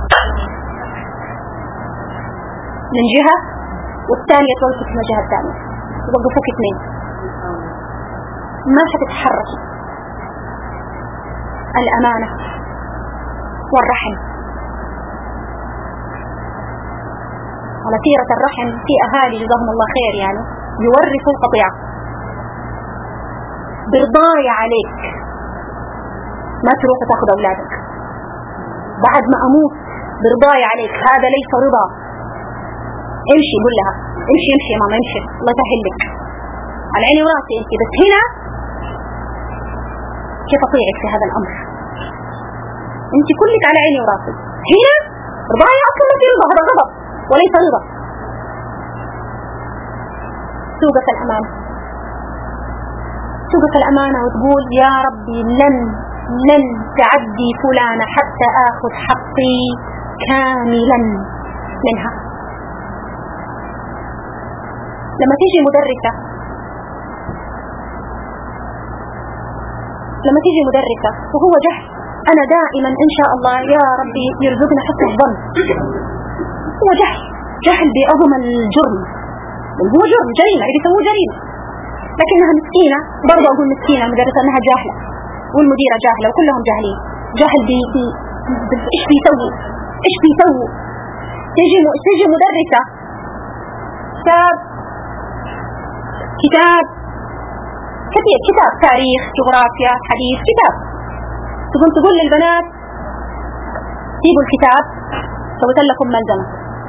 من جهة والثانية توقفك من جهة الثانية، يوقفوك اثنين ما حتتحرك. الأمانة والرحم. على سيرة الرحم، في أهالي جزاهم الله خير يعني يورثوا القطيعة، برضاي عليك ما تروح تاخذ أولادك بعد ما أموت، برضاي عليك، هذا ليس رضا. امشي قول لها امشي امشي يا ماما امشي، الله يسهل لك، على عيني وراسي انت، بس هنا كيف اطيعك في هذا الامر؟ انت كلك على عيني وراسي، هنا رضاي اصلا ما في رضا، هذا غضب وليس رضا. توقف الامانه، توقف الامانه وتقول يا ربي لن تعدي فلانه حتى اخذ حقي كاملا منها. لما تيجي مدرسة وهو جهل، أنا دائما إن شاء الله يا ربي يرزقنا حسن الظن، هو جهل بأعظم الجرم، هو جرم جريمة اللي بيسووه جريمة، لكنها مسكينة، برضو أقول مسكينة المدرسة أنها جاهلة والمديرة جاهلة وكلهم جاهلين، جاهل إيش بيسووا. تيجي مدرسة كتاب كثير، كتاب تاريخ جغرافيا حديث، كتاب، تقول للبنات سيبوا الكتاب سويت لكم ملزمة،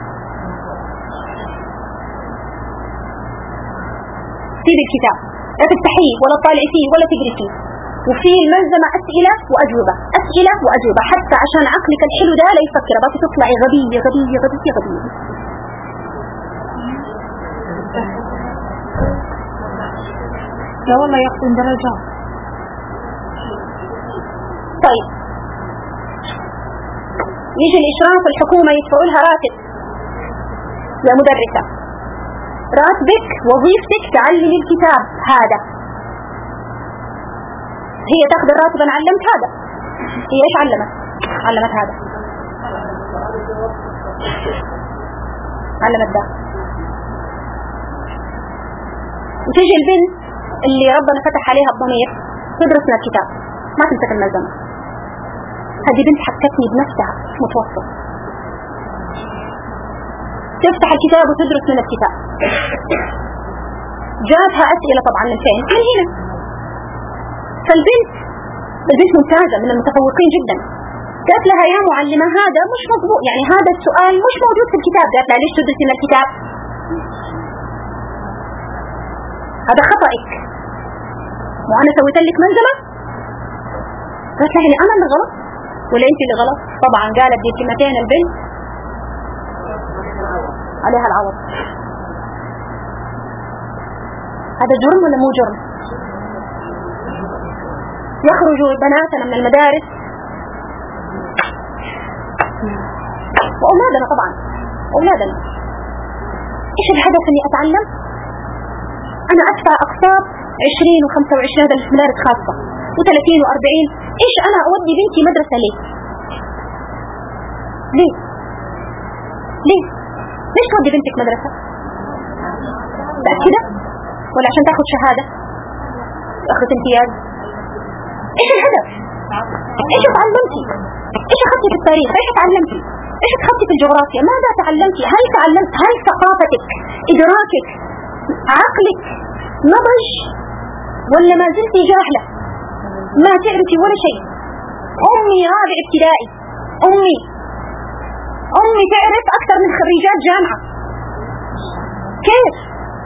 سيب الكتاب لا تفتحيه ولا تطالعي فيه ولا تقري فيه، وفي الملزمة أسئلة وأجوبة حتى عشان عقلك الحلو ده لا يفكر، بس تطلعي غبية. لا والله ياخذون درجات. طيب يجي الإشراف الحكومة يدفعوا لها راتب يا مدرسة، راتبك وظيفتك تعلمي الكتاب هذا، هي تاخذ الراتب أنا علمت هذا، هي إيش علمت هذا، علمت ده. وتيجي البنت اللي ربنا فتح عليها الضمير تدرس من الكتاب ما تمسك الملزمة، هذه بنت حكتني بنفسها متوسط، تفتح الكتاب وتدرس من الكتاب، جاتها أسئلة طبعا من فين؟ من هنا. فالبنت ممتازة من المتفوقين جدا، قالت لها يا معلمة هذا مش مضبوط، يعني هذا السؤال مش موجود في الكتاب. قالت لها ليش تدرسين الكتاب؟ هذا خطأك، وأنا سويت لك منزلة. قالت لها يعني أنا اللي غلط ولا أنت اللي غلط؟ طبعا قالت دي كلمتين البنت عليها العوض. هذا جرم ولا مو جرم؟ يخرج بناتنا من المدارس وأولادنا طبعا أولادنا، إيش الهدف إني أتعلم؟ أنا أدفع أقساط 20 و25 هذا في مدارس خاصة و30 و40. إيش أنا أودي بنتي مدرسة ليه؟ ليه؟ ليه؟ ليش تودي بنتك مدرسة؟ متأكدة؟ ولا عشان تاخذ شهادة؟ أخذت امتياز؟ إيش الهدف؟ إيش تعلمتي؟ إيش أخذتي في التاريخ؟ إيش تعلمتي؟ إيش أخذتي في الجغرافيا؟ ماذا تعلمتي؟ هل تعلمت؟ هل ثقافتك، إدراكك، عقلك نضج، ولا ما زلتي جاهلة ما تعرفي ولا شيء؟ أمي رابع ابتدائي، أمي تعرف أكثر من خريجات جامعة. كيف؟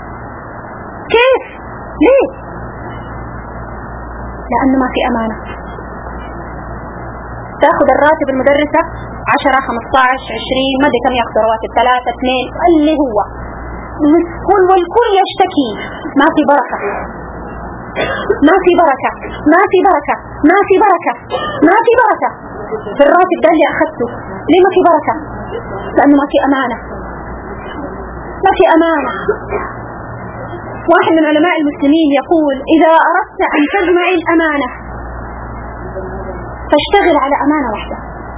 ليه؟ لأنه ما في أمانة. تأخذ الراتب المدرسة 10 15 20 ما أدري كم يأخذ رواتب، 3 2 اللي هو والكل يشتكي ما في بركة، ما في بركة، ما في بركة، ما في بركة، ما في بركة في الراتب ده اللي أخذته. ليه ما في بركة؟ لأنه ما في أمانة، ما في أمانة. واحد من علماء المسلمين يقول إذا أردت أن تجمع الأمانة فاشتغل على أمانة واحدة،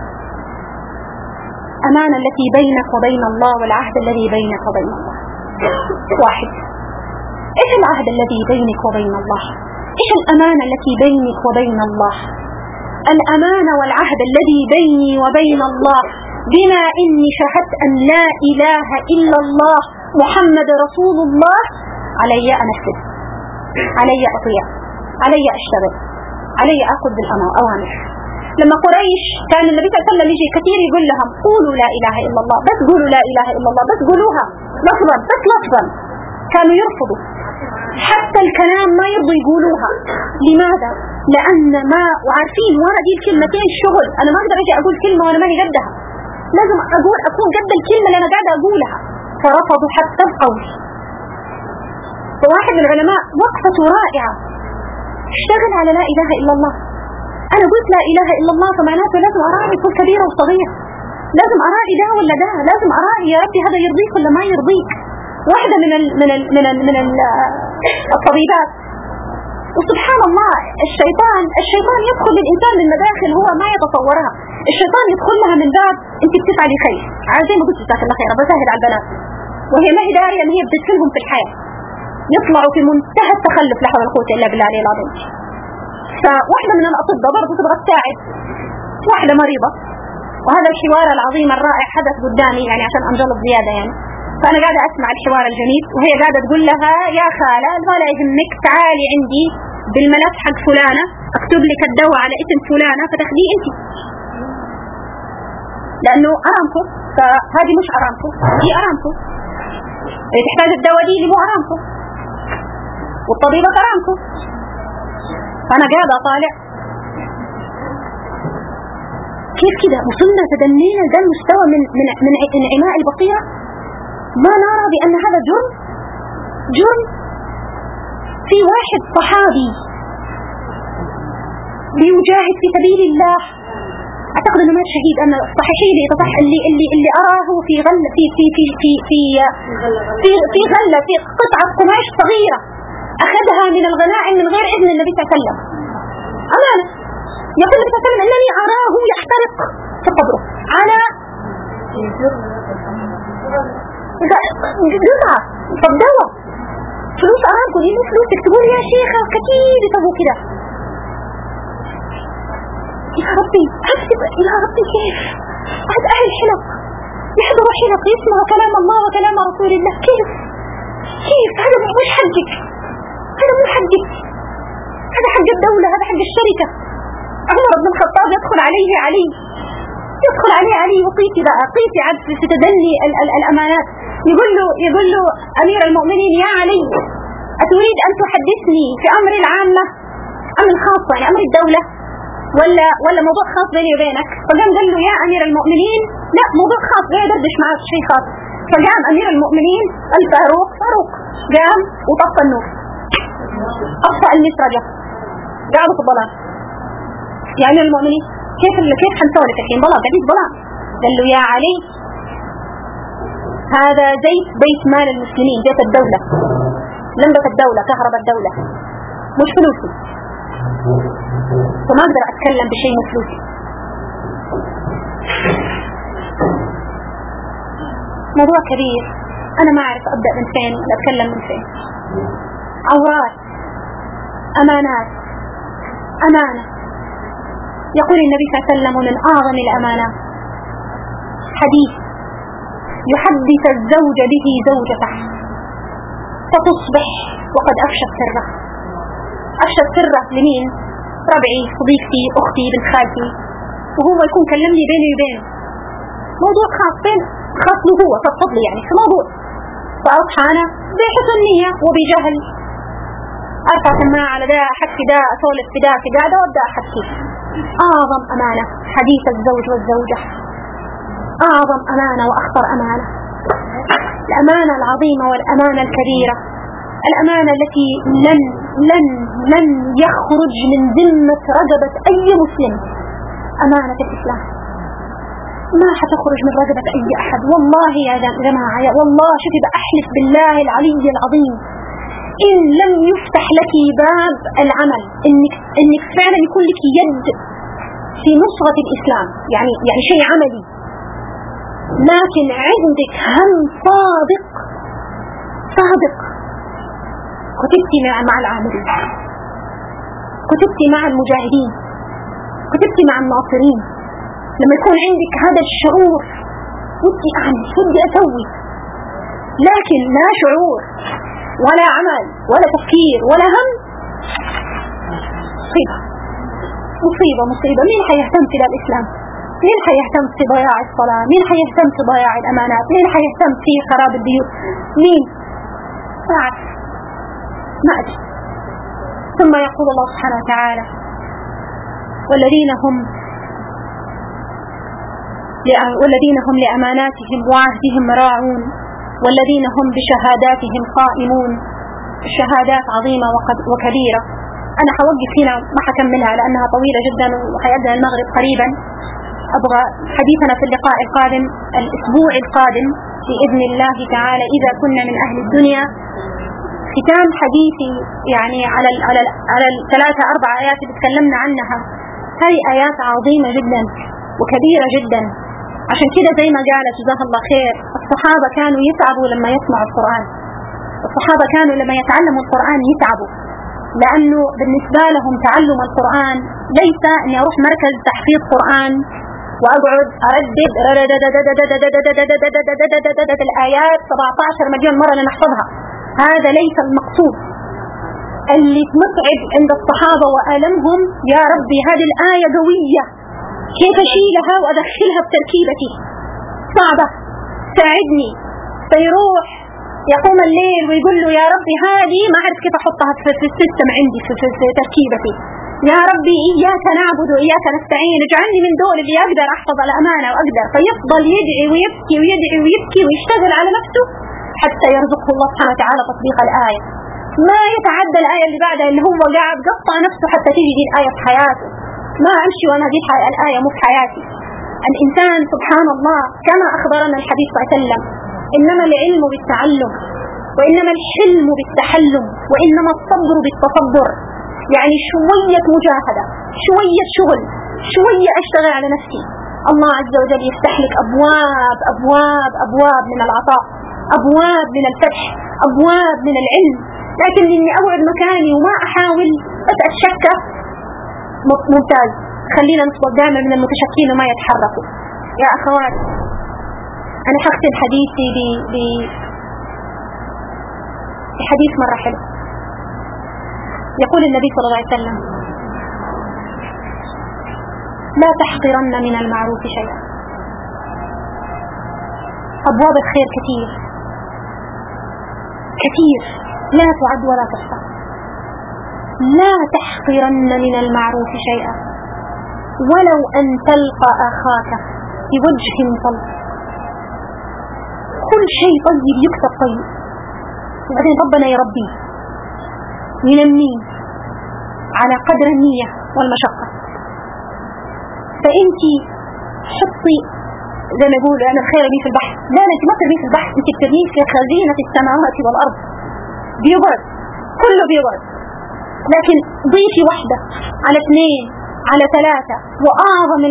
أمانة التي بينك وبين الله والعهد الذي بينك وبين الله. واحد، إيش العهد الذي بينك وبين الله؟ إيش الأمانة التي بينك وبين الله؟ الأمانة والعهد الذي بيني وبين الله بما إني شهدت أن لا إله إلا الله محمد رسول الله، علي أنفذ، علي أطيع، علي أشتغل، علي أخذ بالأوامر. لما قريش كان النبي صلى الله عليه وسلم يجي كثير يقول لهم قولوا لا إله إلا الله، بس قولوا لا إله إلا الله، بس قولوها لفظا بس لفظا، كانوا يرفضوا حتى الكلام ما يرضوا يقولوها. لماذا؟ لأن ما وعارفين ورا دي الكلمتين شغل، أنا ما أقدر أجي أقول كلمة وأنا ما هي قدها، لازم أكون قد الكلمة اللي أنا قاعدة أقولها. فرفضوا حتى القول. فواحد من العلماء وقفته رائعة، اشتغل على لا إله إلا الله. أنا قلت لا إله إلا الله فمعناته لازم أراعي كل كبيرة وصغيرة، لازم أراعي ده ولا ده، لازم أراعي يا ربي هذا يرضيك ولا ما يرضيك. واحدة من الطبيبات، وسبحان الله الشيطان يدخل للإنسان من مداخل هو ما يتصورها. الشيطان يدخل لها من باب أنت بتفعلي خير، زي ما قلت جزاك الله خير بسهل على البنات، وهي ما هي دارية أن هي بتدخلهم في الحياة، يطلعوا في منتهى التخلف، لا حول ولا قوة إلا بالله العلي العظيم. فواحدة من الأطباء برضو تبغى تساعد واحدة مريضة، وهذا الحوار العظيم الرائع حدث قدامي يعني عشان أنجلط زيادة يعني. فأنا قاعدة أسمع الحوار الجميل وهي قاعدة تقول لها يا خالة ولا يهمك تعالي عندي بالملف حق فلانة أكتب لك الدواء على اسم فلانة فتاخديه أنت، لأنه أرامكو، فهذه مش أرامكو، هي أرامكو، تحتاج الدواء دي اللي مو أرامكو، والطبيبة أرامكو. فأنا قاعدة أطالع كيف كده وصلنا تدنينا ده المستوى من انعماء البصيرة. ما نرى بأن هذا جرم. في واحد صحابي بيجاهد في سبيل الله، أعتقد أنه مات شهيد، أنا صحيحي لي صح اللي أراه في غلة في غلة في قطعة قماش صغيرة أخذها من الغنائم من غير إذن النبي صلى الله عليه وسلم. أمانة. يقول النبي صلى الله عليه وسلم أنني أراه يحترق في قبره على جزعة فالدواء فلوس أرامكو دي مو فلوس تكتبوا لي يا شيخة كتير يسووا كده. يا ربي يا ربي كيف هذا أهل الحلق يحضروا حلق يسمعوا كلام الله وكلام رسول الله، كيف هذا مش حقك، هذا مو حقك، هذا حق الدولة، هذا حق الشركة. عمر بن الخطاب يدخل عليه علي يدخل عليه علي وقيتي بقى قيتي عد في تدني الأمانات. يقول له أمير المؤمنين يا علي أتريد أن تحدثني في أمر العامة أم الخاصة، يعني أمر الدولة ولا موضوع خاص بيني وبينك؟ فقام قال له يا أمير المؤمنين لا موضوع خاص بيني دردش معك شيء خاص. فقام أمير المؤمنين الفاروق قام وطفى النور، أطفأ المسرجة، قاعدوا في الظلام. يا أمير المؤمنين كيف حنسولك الحين؟ ظلام قاعدين ظلام. قال له يا علي هذا زيت بيت مال المسلمين، بيت الدولة، لمبة الدولة، كهرباء الدولة، مش فلوسي، فما أقدر أتكلم بشيء مش فلوسي. موضوع كبير، أنا ما أعرف أبدأ من فين ولا أتكلم من فين. عورات، أمانات، أمانة. يقول النبي صلى الله عليه وسلم من أعظم الأمانات حديث يحدث الزوج به زوجته فتصبح وقد أفشت سره. أفشت سره لمين؟ ربعي، صديقتي، أختي، بنت خالتي، وهو يكون كلمني بيني وبينه موضوع خاص له هو، فضل يعني في موضوع، فأصحى أنا بحسن نية وبجهل أرفع سماعة على ده، أحكي ده، أسولف في ده، في قاعدة وأبدأ أحكي. أعظم أمانة حديث الزوج والزوجة، أعظم أمانة وأخطر أمانة، الأمانة العظيمة والأمانة الكبيرة، الأمانة التي لن يخرج من ذمة رقبة أي مسلم. أمانة الإسلام ما حتخرج من رقبة أي أحد، والله يا جماعة، والله شوفي بأحلف بالله العلي العظيم، إن لم يفتح لك باب العمل إنك فعلا يكون لك يد في نصرة الإسلام، يعني شيء عملي، لكن عندك هم صادق كتبتي مع العاملين، كتبتي مع المجاهدين، كتبتي مع الناصرين. لما يكون عندك هذا الشعور ودي أعمل، ودي أسوي، لكن لا شعور ولا عمل ولا تفكير ولا هم، مصيبة. مين حيهتم في الإسلام؟ مين حيهتم في ضياع الصلاة؟ مين حيهتم في ضياع الأمانات؟ مين حيهتم في خراب البيوت؟ مين؟ ما أدري. ثم يقول الله سبحانه وتعالى والذين هم لأماناتهم وعهدهم راعون والذين هم بشهاداتهم قائمون. الشهادات عظيمة وكبيرة. أنا حوقف هنا، ما حكملها لأنها طويلة جدا وحيبدأ المغرب قريبا. أبغى حديثنا في اللقاء القادم الأسبوع القادم بإذن الله تعالى إذا كنا من أهل الدنيا، ختام حديثي يعني على الثلاثة أربع آيات اللي تكلمنا عنها. هاي آيات عظيمة جدا وكبيرة جدا. عشان كده زي ما قالت جزاها الله خير، الصحابة كانوا يتعبوا لما يسمعوا القرآن، الصحابة كانوا لما يتعلموا القرآن يتعبوا، لأنه بالنسبة لهم تعلم القرآن ليس أني أروح مركز تحفيظ قرآن وأقعد أردد الآيات 17 مليون مرة لنحفظها. هذا ليس المقصود. اللي متعب عند الصحابة وألمهم يا ربي هذه الآية قوية، كيف أشيلها وأدخلها بتركيبتي صعبة، ساعدني. فيروح يقوم الليل ويقول له يا ربي هذه ما أعرف كيف أحطها في السيستم عندي في تركيبتي، يا ربي إياك نعبد وإياك نستعين، اجعلني من دول اللي أقدر أحفظ الأمانة وأقدر. فيفضل يدعي ويبكي ويدعي ويبكي ويشتغل على نفسه حتى يرزقه الله سبحانه وتعالى تطبيق الآية. ما يتعدى الآية اللي بعدها اللي هو قاعد قطع نفسه حتى تيجي دي الآية في حياته. ما أمشي وأنا دي الآية مو في حياتي. الإنسان سبحان الله كما أخبرنا الحديث صلى الله عليه وسلم إنما العلم بالتعلم، وإنما الحلم بالتحلم، وإنما الصبر بالتصبر. يعني شوية مجاهدة، شوية شغل، شوية أشتغل على نفسي، الله عز وجل يفتح لك أبواب أبواب أبواب من العطاء، أبواب من الفتح، أبواب من العلم. لكن إني أقعد مكاني وما أحاول بس أتشكى، ممتاز. خلينا نصبر دائما من المتشكين وما يتحركوا. يا أخوات، أنا حختم حديثي بحديث مرة حلو. يقول النبي صلى الله عليه وسلم لا تحقرن من المعروف شيئا. أبواب الخير كثير كثير لا تعد ولا تحصى. لا تحقرن من المعروف شيئا ولو أن تلقى أخاك بوجه طلق. كل شيء طيب يكتب طيب، وبعدين ربنا يربي ينمي على قدر النية والمشقة. فأنت حطي زي ما يقولوا أنا الخير لي في البحث، لا أنت ما ترميه في البحث، أنت بترميه في خزينة السماوات والأرض، بيقعد كله بيقعد. لكن ضيفي واحدة على 2 على 3. وأعظم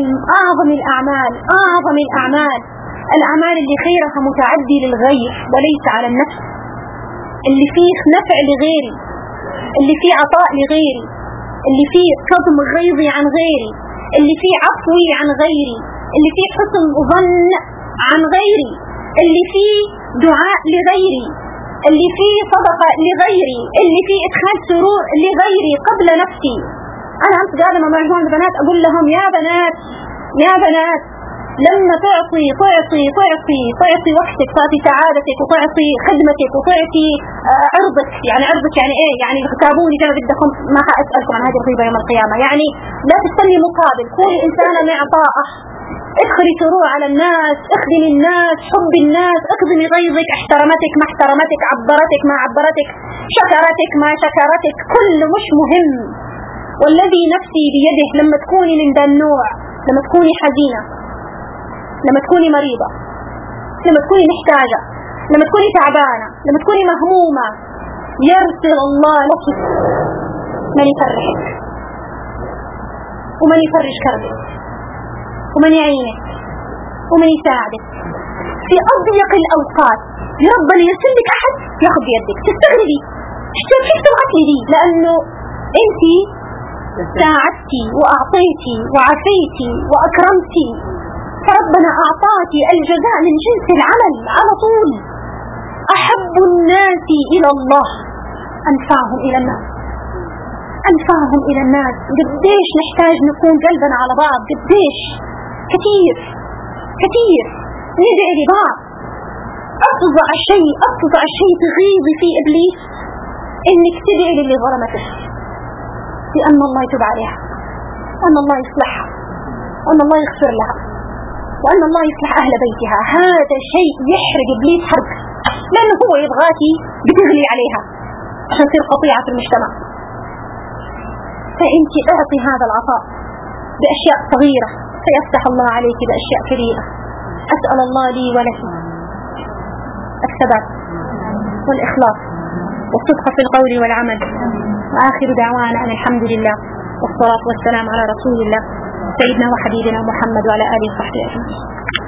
الأعمال الأعمال اللي خيرها متعدي للغير وليس على النفس، اللي فيه نفع لغيري، اللي فيه عطاء لغيري، اللي فيه كظم غيظي عن غيري، اللي فيه عفوي عن غيري، اللي فيه حسن ظن عن غيري، اللي فيه دعاء لغيري، اللي فيه صدقة لغيري، اللي فيه إدخال سرور لغيري قبل نفسي. أنا أمس قاعدة مع مجموعة البنات أقول لهم يا بنات لما تعطي وقتك، تعطي سعادتك، وتعطي خدمتك، وتعطي عرضك. يعني عرضك يعني ايه؟ يعني اغتابوني كما بدكم، ما أسألكم عن هذه الغيبة يوم القيامة. يعني لا تستني مقابل، كوني إنسانة معطاءة، ادخلي سرور على الناس، اخدمي الناس، حبي الناس، اخدمي غيظك، احترمتك ما احترمتك، عبرتك ما عبرتك، شكرتك ما شكرتك، كله مش مهم. والذي نفسي بيده لما تكوني من ذا النوع، لما تكوني حزينة، لما تكوني مريضة، لما تكوني محتاجة، لما تكوني تعبانة، لما تكوني مهمومة، يرسل الله لك من يفرحك ومن يفرج كربك ومن يعينك ومن يساعدك في أضيق الأوقات. ربنا يرسل لك أحد ياخذ بيدك، تستغربي كيف تبعتني دي، لأنه أنت ساعدتي وأعطيتي وعفيتي وأكرمتي، فربنا أعطاكي الجزاء من جنس العمل على طول. أحب الناس إلى الله أنفعهم إلى الناس. قديش نحتاج نكون قلبنا على بعض، قديش كثير ندعي لبعض. أفظع شيء تغيظي في إبليس إنك تدعي للي ظلمته، لأن الله يتوب عليها، وأن الله يصلحها، وأن الله يغفر لها، وأن الله يصلح أهل بيتها. هذا شيء يحرق إبليس حرق، لأنه هو يبغاكي بتغلي عليها عشان تصير قطيعة في المجتمع. فأنت أعطي هذا العطاء بأشياء صغيرة، سيفتح الله عليك بأشياء كبيرة. أسأل الله لي ولك الثبات والإخلاص والصدق في القول والعمل، وآخر دعوانا أن الحمد لله والصلاة والسلام على رسول الله سيدنا وحبيبنا محمد وعلى آله وصحبه أجمعين.